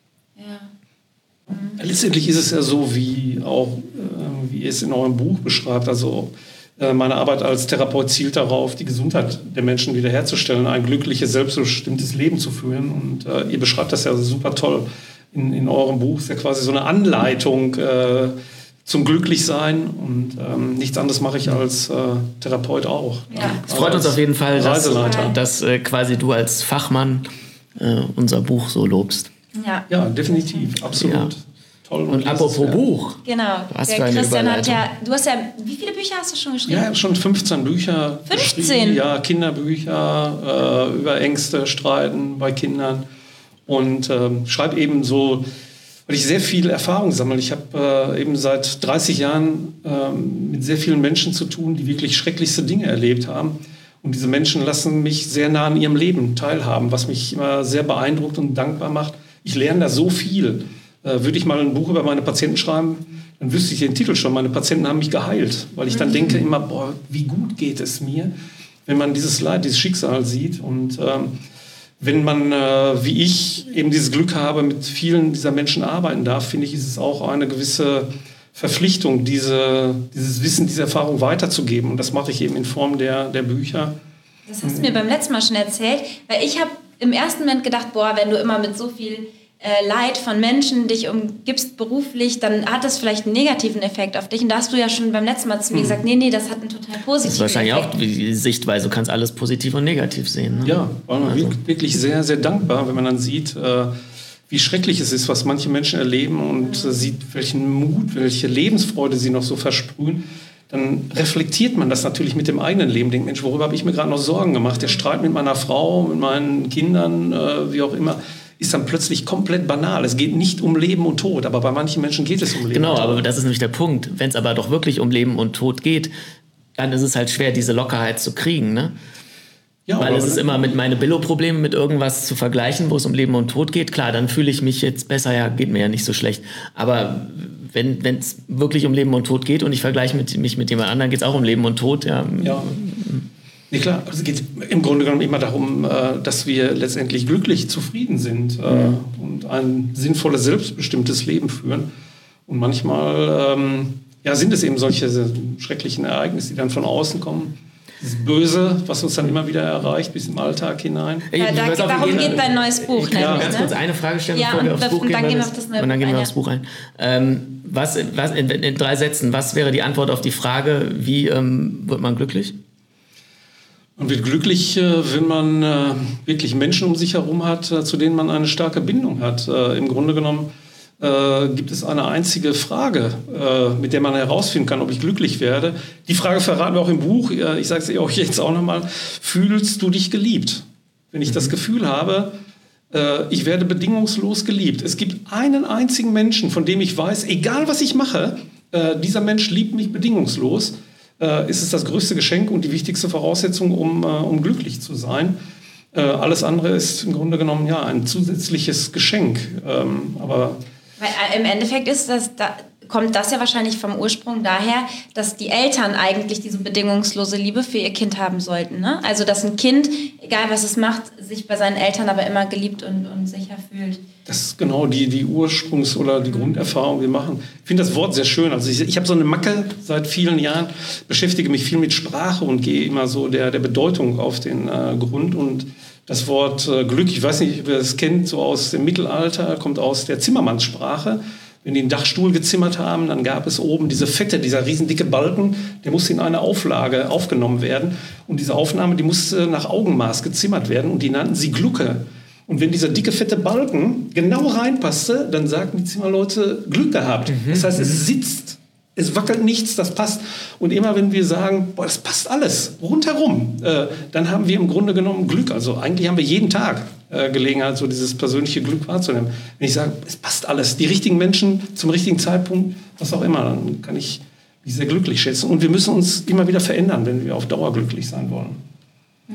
B: Ja. Mhm.
C: Letztendlich ist es ja so, wie auch, äh, wie ihr es in eurem Buch beschreibt, also äh, meine Arbeit als Therapeut zielt darauf, die Gesundheit der Menschen wiederherzustellen, ein glückliches, selbstbestimmtes Leben zu führen. Und äh, ihr beschreibt das ja super toll in, in eurem Buch. Es ist ja quasi so eine Anleitung äh, zum Glücklichsein und ähm, nichts anderes mache ich als äh, Therapeut auch.
B: Ja.
A: Es freut uns auf jeden Fall, dass,
C: Reiseleiter.
A: dass äh, quasi du als Fachmann äh, unser Buch so lobst.
B: Ja.
C: Ja, definitiv, absolut.
A: Ja.
C: Toll.
A: Und apropos Buch.
B: Genau.
A: Was
B: Der
A: für eine
B: Christian hat
A: Überleitung.
B: ja, du hast ja, wie viele Bücher hast du schon geschrieben?
C: Ja, ich habe schon fünfzehn Bücher
B: fünfzehn?
C: geschrieben. Ja, Kinderbücher äh, über Ängste, Streiten bei Kindern. Und ähm, schreibe eben so, weil ich sehr viel Erfahrung sammle. Ich habe äh, eben seit dreißig Jahren ähm, mit sehr vielen Menschen zu tun, die wirklich schrecklichste Dinge erlebt haben. Und diese Menschen lassen mich sehr nah an ihrem Leben teilhaben, was mich immer sehr beeindruckt und dankbar macht. Ich lerne da so viel. Äh, würde ich mal ein Buch über meine Patienten schreiben, dann wüsste ich den Titel schon. Meine Patienten haben mich geheilt. Weil ich dann mhm. denke immer, boah, wie gut geht es mir, wenn man dieses Leid, dieses Schicksal sieht. Und ähm, wenn man, äh, wie ich, eben dieses Glück habe, mit vielen dieser Menschen arbeiten darf, finde ich, ist es auch eine gewisse Verpflichtung, diese, dieses Wissen, diese Erfahrung weiterzugeben. Und das mache ich eben in Form der, der Bücher.
B: Das hast du mir beim letzten Mal schon erzählt, weil ich habe im ersten Moment gedacht, boah, wenn du immer mit so viel äh, Leid von Menschen dich umgibst beruflich, dann hat das vielleicht einen negativen Effekt auf dich. Und da hast du ja schon beim letzten Mal zu mir
C: Mhm.
B: gesagt, nee, nee, das hat einen total positiven Effekt.
A: Das ist wahrscheinlich
B: Effekt.
A: auch die Sichtweise. Du kannst alles positiv und negativ sehen. Ne?
C: Ja, weil man
A: Also.
C: wirklich sehr, sehr dankbar, wenn man dann sieht, äh, wie schrecklich es ist, was manche Menschen erleben und äh, sieht, welchen Mut, welche Lebensfreude sie noch so versprühen. Dann reflektiert man das natürlich mit dem eigenen Leben. Denkt, Mensch, worüber habe ich mir gerade noch Sorgen gemacht? Der Streit mit meiner Frau, mit meinen Kindern, äh, wie auch immer, ist dann plötzlich komplett banal. Es geht nicht um Leben und Tod, aber bei manchen Menschen geht es um Leben
A: Genau,
C: und Tod.
A: aber das ist nämlich der Punkt. Wenn es aber doch wirklich um Leben und Tod geht, dann ist es halt schwer, diese Lockerheit zu kriegen. Ne?
C: Ja,
A: Weil
C: aber
A: es ist immer mit meine Billo-Probleme mit irgendwas zu vergleichen, wo es um Leben und Tod geht. Klar, dann fühle ich mich jetzt besser, ja, geht mir ja nicht so schlecht. Aber wenn es wirklich um Leben und Tod geht und ich vergleiche mit, mich mit jemand anderem, geht es auch um Leben und Tod. Ja,
C: Ja. Nee, klar, also es geht im Grunde genommen immer darum, äh, dass wir letztendlich glücklich, zufrieden sind äh,
A: Mhm.
C: und ein sinnvolles, selbstbestimmtes Leben führen. Und manchmal ähm, ja, sind es eben solche schrecklichen Ereignisse, die dann von außen kommen. Das Böse, was uns dann immer wieder erreicht, bis im Alltag hinein.
A: Ey,
B: Ja, da,
A: pass auf, wir
B: darum
A: gehen-
B: geht dein neues Buch.
A: Ich kann
B: nämlich,
A: ganz
B: ne?
A: kurz eine Frage stellen,
B: Ja,
A: bevor
B: und
A: wir aufs
B: bef-
A: Buch
B: und
A: gehen.
B: dann
A: weil
B: gehen wir
A: das-
B: auf das neue
A: Und dann
B: Buch
A: gehen wir
B: ein,
A: aufs
B: ja.
A: Buch ein. Ähm, was, was in, in drei Sätzen, was wäre die Antwort auf die Frage, wie ähm, wird man glücklich?
C: Man wird glücklich, äh, wenn man äh, wirklich Menschen um sich herum hat, äh, zu denen man eine starke Bindung hat. Äh, Im Grunde genommen äh, gibt es eine einzige Frage, äh, mit der man herausfinden kann, ob ich glücklich werde. Die Frage verraten wir auch im Buch. Äh, ich sage es euch jetzt auch nochmal. Fühlst du dich geliebt? Wenn ich das Gefühl habe, äh, ich werde bedingungslos geliebt. Es gibt einen einzigen Menschen, von dem ich weiß, egal was ich mache, äh, dieser Mensch liebt mich bedingungslos. Äh, ist es das größte Geschenk und die wichtigste Voraussetzung, um, äh, um glücklich zu sein. Äh, alles andere ist im Grunde genommen ja ein zusätzliches Geschenk. Ähm, aber
B: Weil äh, im Endeffekt ist das, da, kommt das ja wahrscheinlich vom Ursprung daher, dass die Eltern eigentlich diese bedingungslose Liebe für ihr Kind haben sollten. Ne? Also dass ein Kind, egal was es macht, sich bei seinen Eltern aber immer geliebt und, und sicher fühlt.
C: das ist genau die, die Ursprungs- oder die Grunderfahrung, die wir machen. Ich finde das Wort sehr schön. Also ich, ich habe so eine Macke seit vielen Jahren, beschäftige mich viel mit Sprache und gehe immer so der, der Bedeutung auf den äh, Grund. Und das Wort äh, Glück, ich weiß nicht, ob ihr das kennt, so aus dem Mittelalter, kommt aus der Zimmermannssprache. Wenn die einen Dachstuhl gezimmert haben, dann gab es oben diese fette, dieser riesendicke Balken, der musste in eine Auflage aufgenommen werden. Und diese Aufnahme, die musste nach Augenmaß gezimmert werden und die nannten sie Glucke. Und wenn dieser dicke, fette Balken genau reinpasste, dann sagten die Zimmerleute, Glück gehabt. Mhm. Das heißt, es sitzt, es wackelt nichts, das passt. Und immer wenn wir sagen, boah, das passt alles, rundherum, äh, dann haben wir im Grunde genommen Glück. Also eigentlich haben wir jeden Tag äh, Gelegenheit, so dieses persönliche Glück wahrzunehmen. Wenn ich sage, es passt alles, die richtigen Menschen zum richtigen Zeitpunkt, was auch immer, dann kann ich mich sehr glücklich schätzen. Und wir müssen uns immer wieder verändern, wenn wir auf Dauer glücklich sein wollen.
B: Mhm.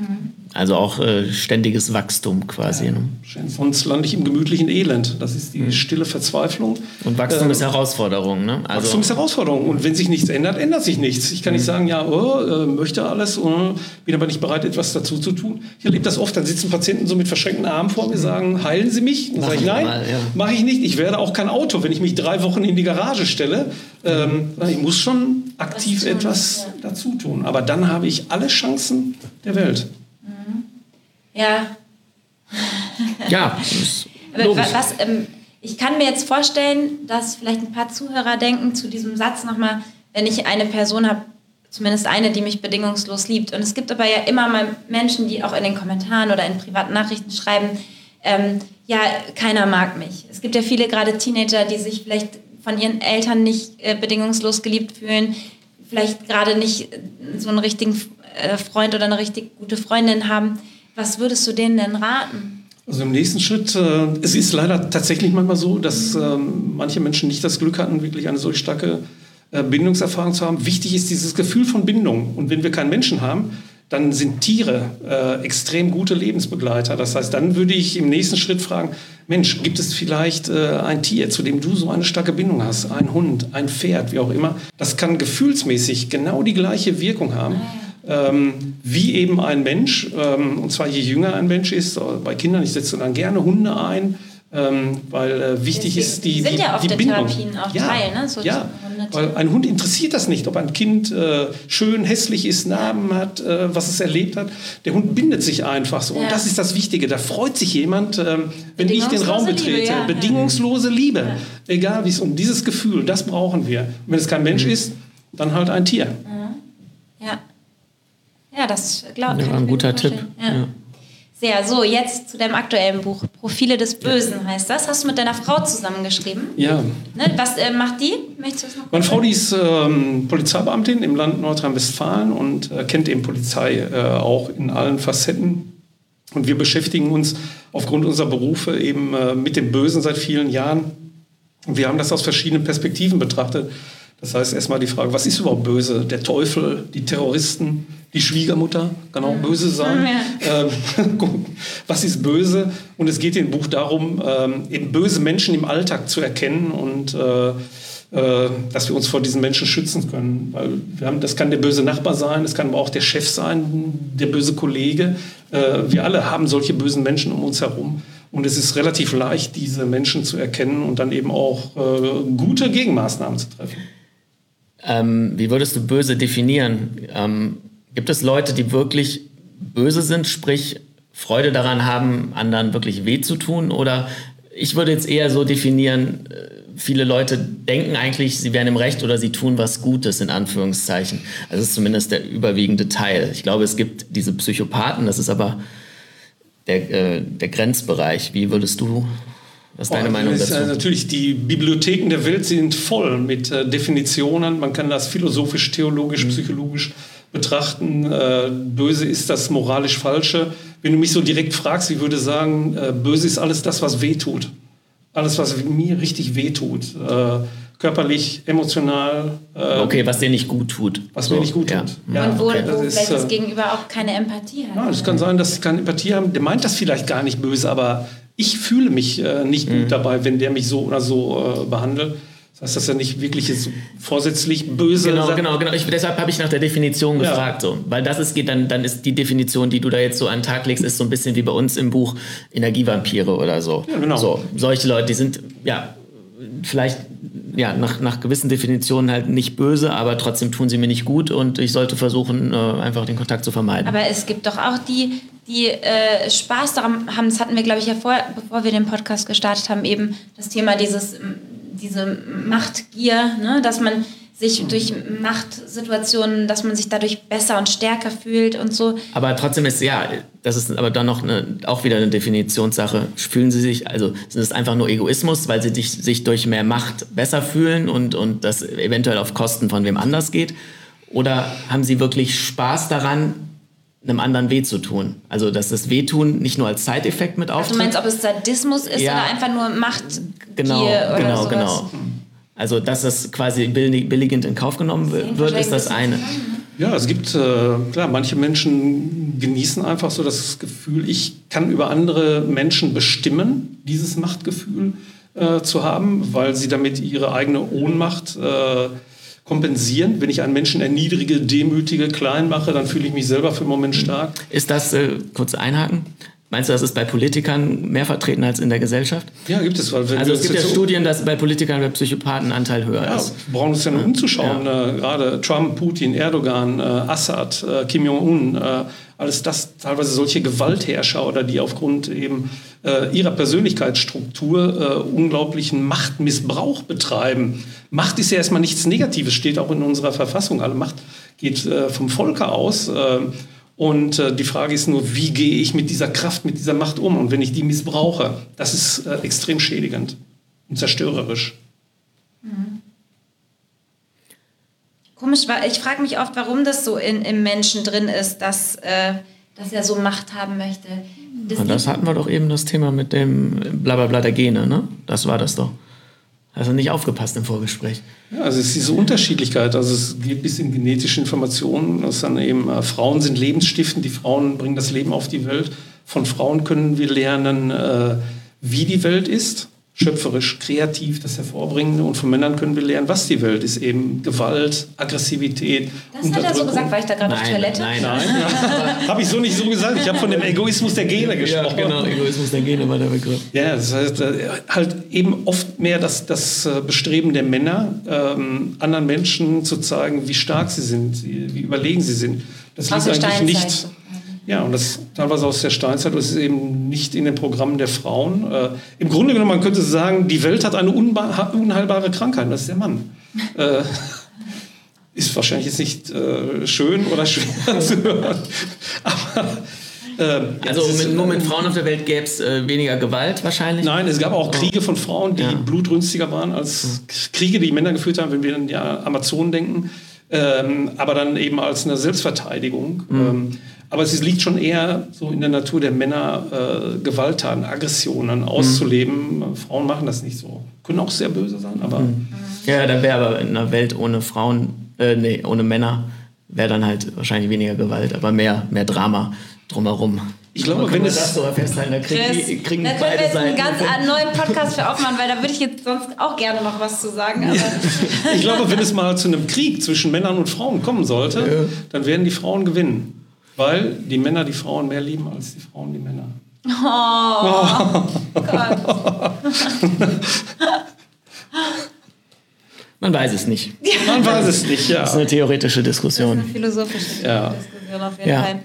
A: Also auch äh, ständiges Wachstum quasi.
C: Ja.
A: Ne?
C: Sonst lande ich im gemütlichen Elend. Das ist die mhm. stille Verzweiflung.
A: Und Wachstum ähm, ist Herausforderung. Ne? Also
C: Wachstum ist Herausforderung. Und wenn sich nichts ändert, ändert sich nichts. Ich kann mhm. nicht sagen, ja, oh, äh, möchte alles, oh, bin aber nicht bereit, etwas dazu zu tun. Ich erlebe das oft. Dann sitzen Patienten so mit verschränkten Armen vor mir, sagen, heilen Sie mich? Dann sage ich, nein, ja. mache ich nicht. Ich werde auch kein Auto, wenn ich mich drei Wochen in die Garage stelle. Ähm, ich muss schon aktiv tun, etwas ja. dazu tun. Aber dann habe ich alle Chancen der Welt.
B: Mhm. Ja.
A: Ja.
B: Aber was, ähm, ich kann mir jetzt vorstellen, dass vielleicht ein paar Zuhörer denken zu diesem Satz nochmal, wenn ich eine Person habe, zumindest eine, die mich bedingungslos liebt. Und es gibt aber ja immer mal Menschen, die auch in den Kommentaren oder in privaten Nachrichten schreiben, ähm, ja, keiner mag mich. Es gibt ja viele, gerade Teenager, die sich vielleicht von ihren Eltern nicht äh, bedingungslos geliebt fühlen, vielleicht gerade nicht so einen richtigen äh, Freund oder eine richtig gute Freundin haben. Was würdest du denen denn raten?
C: Also im nächsten Schritt, äh, es ist leider tatsächlich manchmal so, dass äh, manche Menschen nicht das Glück hatten, wirklich eine solch starke äh, Bindungserfahrung zu haben. Wichtig ist dieses Gefühl von Bindung. Und wenn wir keinen Menschen haben, dann sind Tiere äh, extrem gute Lebensbegleiter. Das heißt, dann würde ich im nächsten Schritt fragen, Mensch, gibt es vielleicht äh, ein Tier, zu dem du so eine starke Bindung hast? Ein Hund, ein Pferd, wie auch immer. Das kann gefühlsmäßig genau die gleiche Wirkung haben. Ähm, wie eben ein Mensch, ähm, und zwar je jünger ein Mensch ist, bei Kindern, ich setze dann gerne Hunde ein, ähm, weil äh, wichtig
B: die,
C: ist die,
B: die, sind
C: die,
B: ja oft
C: die Bindung.
B: Therapien auch
C: ja,
B: Teil, ne? So
C: ja, weil ein Hund interessiert das nicht, ob ein Kind äh, schön, hässlich ist, Narben hat, äh, was es erlebt hat. Der Hund bindet sich einfach so. Ja. Und das ist das Wichtige. Da freut sich jemand, äh, wenn ich den Raum betrete. Liebe, ja. Bedingungslose Liebe. Ja. Egal wie es um dieses Gefühl, das brauchen wir. Und wenn es kein Mensch mhm. ist, dann halt ein Tier.
B: Ja. Ja, das glaube ich.
A: Ja, ein guter Tipp.
B: Ja. Ja. Sehr, so jetzt zu deinem aktuellen Buch. Profile des Bösen heißt das. Hast du mit deiner Frau zusammengeschrieben?
C: Ja.
B: Ne, was äh, macht die? Möchtest du das noch
C: Meine Frau, die ist ähm, Polizeibeamtin im Land Nordrhein-Westfalen und äh, kennt eben Polizei äh, auch in allen Facetten. Und wir beschäftigen uns aufgrund unserer Berufe eben äh, mit dem Bösen seit vielen Jahren. Und wir haben das aus verschiedenen Perspektiven betrachtet. Das heißt erstmal die Frage, was ist überhaupt böse? Der Teufel, die Terroristen, die Schwiegermutter, kann auch böse sein. Ja. Ähm, was ist böse? Und es geht im Buch darum, ähm, eben böse Menschen im Alltag zu erkennen und äh, äh, dass wir uns vor diesen Menschen schützen können. Weil wir haben, das kann der böse Nachbar sein, das kann aber auch der Chef sein, der böse Kollege. Äh, wir alle haben solche bösen Menschen um uns herum. Und es ist relativ leicht, diese Menschen zu erkennen und dann eben auch äh, gute Gegenmaßnahmen zu treffen.
A: Ähm, wie würdest du böse definieren? Ähm, gibt es Leute, die wirklich böse sind, sprich Freude daran haben, anderen wirklich weh zu tun? Oder ich würde jetzt eher so definieren, viele Leute denken eigentlich, sie wären im Recht oder sie tun was Gutes, in Anführungszeichen. Also das ist zumindest der überwiegende Teil. Ich glaube, es gibt diese Psychopathen, das ist aber der, äh, der Grenzbereich. Wie würdest du... Was ist deine oh, Meinung dazu?
C: Ist, äh, natürlich, die Bibliotheken der Welt sind voll mit äh, Definitionen. Man kann das philosophisch, theologisch, mhm. psychologisch betrachten. Äh, böse ist das moralisch Falsche. Wenn du mich so direkt fragst, ich würde sagen, äh, böse ist alles das, was wehtut. Alles, was mir richtig wehtut. Äh, körperlich, emotional. Äh,
A: okay, was dir nicht gut tut.
C: Was so, mir nicht gut
A: ja.
C: tut.
B: Ja, und wo,
C: okay,
B: wo
C: das
B: vielleicht
C: ist,
B: das Gegenüber auch keine Empathie hat.
C: Ja, es kann sein, dass sie keine Empathie haben. Der meint das vielleicht gar nicht böse, aber ich fühle mich äh, nicht gut mhm. dabei, wenn der mich so oder so äh, behandelt. Das heißt, dass er nicht wirklich ist vorsätzlich böse
A: Genau,
C: sagt.
A: genau, genau. Ich, deshalb habe ich nach der Definition
C: ja.
A: gefragt. So. Weil das ist, geht dann, dann ist die Definition, die du da jetzt so an den Tag legst, ist so ein bisschen wie bei uns im Buch Energievampire oder so.
C: Ja, genau.
A: So, solche Leute, die sind ja vielleicht ja, nach, nach gewissen Definitionen halt nicht böse, aber trotzdem tun sie mir nicht gut und ich sollte versuchen, äh, einfach den Kontakt zu vermeiden.
B: Aber es gibt doch auch die, die äh, Spaß daran haben, das hatten wir, glaube ich, ja vorher, bevor wir den Podcast gestartet haben, eben das Thema dieses, diese Machtgier, ne? Dass man sich durch Machtsituationen, dass man sich dadurch besser und stärker fühlt und so.
A: Aber trotzdem ist, ja, das ist aber dann noch eine, auch wieder eine Definitionssache. Fühlen sie sich, also sind es einfach nur Egoismus, weil sie dich, sich durch mehr Macht besser fühlen und, und das eventuell auf Kosten von wem anders geht? Oder haben sie wirklich Spaß daran, einem anderen weh zu tun? Also, dass das Wehtun nicht nur als Zeiteffekt mit auftritt.
B: Also du meinst, ob es Sadismus ist
A: ja,
B: oder einfach nur Machtgier
A: genau,
B: oder
A: genau,
B: sowas?
A: Genau. Also, dass das quasi billigend in Kauf genommen wird, ist das eine.
C: Ja, es gibt, äh, klar, manche Menschen genießen einfach so das Gefühl, ich kann über andere Menschen bestimmen, dieses Machtgefühl äh, zu haben, weil sie damit ihre eigene Ohnmacht äh, kompensieren. Wenn ich einen Menschen erniedrige, demütige, klein mache, dann fühle ich mich selber für einen Moment stark.
A: Ist das, äh, kurz einhaken, meinst du, das ist bei Politikern mehr vertreten als in der Gesellschaft?
C: Ja, gibt es. Weil wenn
A: Also es gibt ja
C: so
A: Studien, dass bei Politikern der Psychopathenanteil höher
C: ja,
A: ist.
C: wir brauchen uns ja nur umzuschauen.
A: Ja.
C: Äh, gerade Trump, Putin, Erdogan, äh, Assad, äh, Kim Jong-un, äh, alles das, teilweise solche Gewaltherrscher oder die aufgrund eben äh, ihrer Persönlichkeitsstruktur äh, unglaublichen Machtmissbrauch betreiben. Macht ist ja erstmal nichts Negatives, steht auch in unserer Verfassung. Alle Macht geht äh, vom Volke aus. Äh, Und äh, die Frage ist nur, wie gehe ich mit dieser Kraft, mit dieser Macht um? Und wenn ich die missbrauche, das ist äh, extrem schädigend und zerstörerisch.
B: Mhm. Komisch, weil ich frage mich oft, warum das so in, im Menschen drin ist, dass, äh, dass er so Macht haben möchte. Das,
A: Und das hatten wir doch eben das Thema mit dem Blablabla der Gene, ne? Das war das doch. Hast du nicht aufgepasst im Vorgespräch?
C: Ja, also es ist diese Unterschiedlichkeit. Also es geht bis in genetische Informationen. Das dann eben, äh, Frauen sind lebensstiftend, die Frauen bringen das Leben auf die Welt. Von Frauen können wir lernen, äh, wie die Welt ist. Schöpferisch, kreativ, das Hervorbringende. Und von Männern können wir lernen, was die Welt ist. Eben Gewalt, Aggressivität,
B: das hat er so gesagt, war ich da gerade auf Toilette?
A: Nein,
C: Nein, ja. Habe ich so nicht so gesagt. Ich habe von dem Egoismus der Gene gesprochen.
A: Ja, genau, Egoismus der Gene war der Begriff.
C: Ja, das heißt äh, halt eben oft mehr das, das äh, Bestreben der Männer, ähm, anderen Menschen zu zeigen, wie stark sie sind, wie, wie überlegen sie sind. Das
B: aus
C: liegt
B: der
C: eigentlich
B: Steinzeit.
C: nicht. Ja, und das teilweise aus der Steinzeit, das ist eben nicht in den Programmen der Frauen. Äh, Im Grunde genommen, man könnte sagen, die Welt hat eine unba- unheilbare Krankheit, das ist der Mann. äh, ist wahrscheinlich jetzt nicht äh, schön oder schwer zu hören, aber äh,
A: Also
C: ja,
A: mit,
C: ist,
A: nur mit Frauen auf der Welt gäbe es äh, weniger Gewalt wahrscheinlich?
C: Nein, es gab auch Kriege von Frauen, die
A: Ja.
C: blutrünstiger waren als Kriege, die Männer geführt haben, wenn wir an die Amazonen denken. Ähm, aber dann eben als eine Selbstverteidigung. Mhm. Ähm, aber es liegt schon eher so in der Natur der Männer, äh, Gewalttaten, Aggressionen auszuleben. Mhm. Frauen machen das nicht so. Können auch sehr böse sein, aber...
A: Mhm. Ja, da wäre aber in einer Welt ohne Frauen, äh, nee, ohne Männer, wäre dann halt wahrscheinlich weniger Gewalt, aber mehr, mehr Drama drumherum.
C: Ich glaube, wenn
A: wir
C: es...
A: das so festhalten, da kriegen,
B: Chris,
A: die, kriegen
B: da können
A: beide
B: wir jetzt
A: Seiten...
B: einen ganz neuen Podcast für aufmachen, weil da würde ich jetzt sonst auch gerne noch was zu sagen. Aber
C: ich glaube, wenn es mal zu einem Krieg zwischen Männern und Frauen kommen sollte, ja. dann werden die Frauen gewinnen. Weil die Männer die Frauen mehr lieben als die Frauen die Männer.
B: Oh, oh. Gott.
A: Man weiß es nicht.
C: Man weiß es nicht, ja.
A: Das ist eine theoretische Diskussion.
B: Das ist eine philosophische
C: ja.
B: Diskussion auf jeden
A: ja.
B: Fall.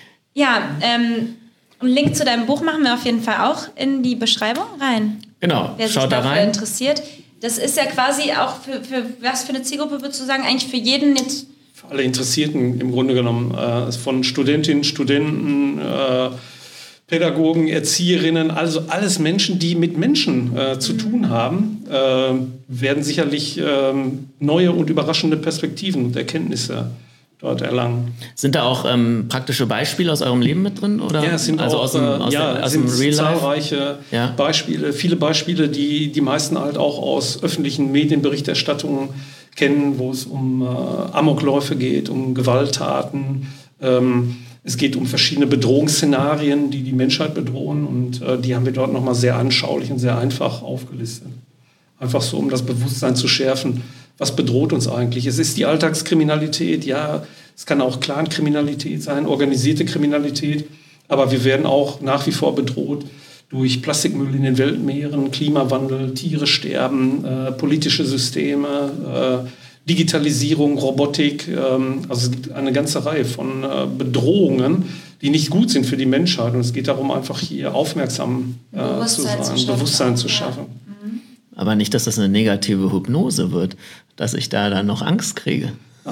B: Ja, ähm, einen Link zu deinem Buch machen wir auf jeden Fall auch in die Beschreibung rein.
A: Genau,
B: wer sich
A: schaut da
B: dafür
A: rein.
B: interessiert. Das ist ja quasi auch für, für was für eine Zielgruppe würdest du sagen? Eigentlich für jeden jetzt.
C: Für alle Interessierten im Grunde genommen. Äh, von Studentinnen, Studenten, äh, Pädagogen, Erzieherinnen, also alles Menschen, die mit Menschen äh, zu tun haben, äh, werden sicherlich äh, neue und überraschende Perspektiven und Erkenntnisse dort erlangen.
A: Sind da auch ähm, praktische Beispiele aus eurem Leben mit drin? Oder?
C: Ja, es sind
A: also
C: auch
A: aus dem, aus
C: ja,
A: der, aus
C: sind
A: dem Real Life?
C: zahlreiche
A: ja.
C: Beispiele, viele Beispiele, die die meisten halt auch aus öffentlichen Medienberichterstattungen kennen, wo es um äh, Amokläufe geht, um Gewalttaten. Ähm, es geht um verschiedene Bedrohungsszenarien, die die Menschheit bedrohen, und äh, die haben wir dort nochmal sehr anschaulich und sehr einfach aufgelistet. Einfach so, um das Bewusstsein zu schärfen. Was bedroht uns eigentlich? Es ist die Alltagskriminalität, ja, es kann auch Clankriminalität sein, organisierte Kriminalität, aber wir werden auch nach wie vor bedroht durch Plastikmüll in den Weltmeeren, Klimawandel, Tiere sterben, äh, politische Systeme, äh, Digitalisierung, Robotik. Ähm, also es gibt eine ganze Reihe von äh, Bedrohungen, die nicht gut sind für die Menschheit. Und es geht darum, einfach hier aufmerksam äh, zu sein,
B: zu
C: Bewusstsein zu schaffen.
B: Ja.
A: Aber nicht, dass das eine negative Hypnose wird, dass ich da dann noch Angst kriege.
C: Ah.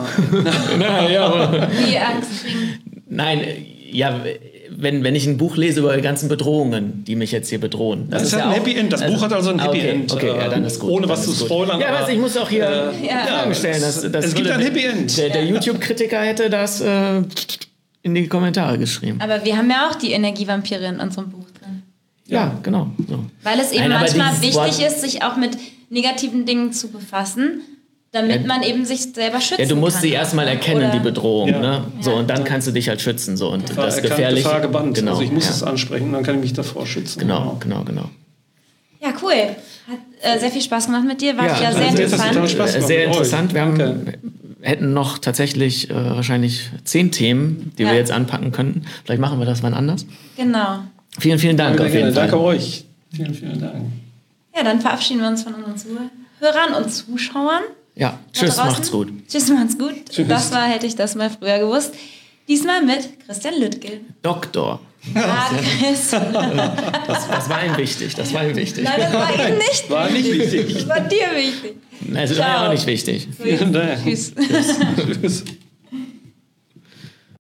A: Na, ja, aber
B: Wie Angst kriegen.
A: Nein, ja, wenn, wenn ich ein Buch lese über die ganzen Bedrohungen, die mich jetzt hier bedrohen.
C: Das, das hat ja ein Happy End. Das also, Buch hat also ein Happy
A: okay,
C: End.
A: Okay, ja, dann ist gut.
C: Ohne was zu spoilern.
A: Ja, aber ich muss auch hier
C: äh,
A: ja, Fragen stellen. Das, das
C: es gibt ein Happy End.
A: Der, der YouTube-Kritiker hätte das äh, in die Kommentare geschrieben.
B: Aber wir haben ja auch die Energievampire in unserem Buch drin.
A: Ja, ja genau. So.
B: Weil es eben
A: Nein,
B: manchmal wichtig
A: Wort
B: ist, sich auch mit negativen Dingen zu befassen, Damit
A: Ja.
B: man eben sich selber schützen kann.
A: Ja, du musst sie erstmal erkennen,
B: Oder-
A: die Bedrohung.
C: Ja.
A: Ne? So,
B: Ja.
A: und dann kannst du dich halt schützen. So, und
C: Gefahr
A: das
C: erkannt,
A: gefährlich.
C: Gefahr gebannt.
A: Genau,
C: Also ich muss
A: ja.
C: es ansprechen, dann kann ich mich davor schützen.
A: Genau, genau, genau.
B: Ja, cool. Hat äh, sehr viel Spaß gemacht mit dir. War
A: Ja,
B: wieder
A: also
B: sehr
A: das
C: ist total
B: interessant.
C: Spaß
A: Äh,
C: gemacht
A: Sehr
C: mit euch.
A: interessant. Wir haben,
C: Danke.
A: hätten noch tatsächlich äh, wahrscheinlich zehn Themen, die
B: Ja.
A: wir jetzt anpacken könnten. Vielleicht machen wir das wann anders.
B: Genau.
A: Vielen, vielen Dank
C: Danke,
A: auf jeden
C: gerne.
A: Fall.
C: Danke euch. Vielen, vielen Dank.
B: Ja, dann verabschieden wir uns von unseren Zuhörern und Zuschauern.
A: Ja,
B: da
A: tschüss,
B: draußen.
A: macht's gut.
B: Tschüss, macht's gut.
C: Tschüss.
B: Das war, hätte ich das mal früher gewusst. Diesmal mit Christian Lüttke.
A: Doktor.
B: Ah, Chris. Nein,
A: Das, das war ihm wichtig. Das war ihm wichtig.
B: das war ihm nicht
C: War nicht wichtig.
B: Das war dir wichtig.
A: Also, das war ja
B: Ciao.
A: auch nicht wichtig.
C: Vielen Dank.
B: Tschüss.
C: Tschüss.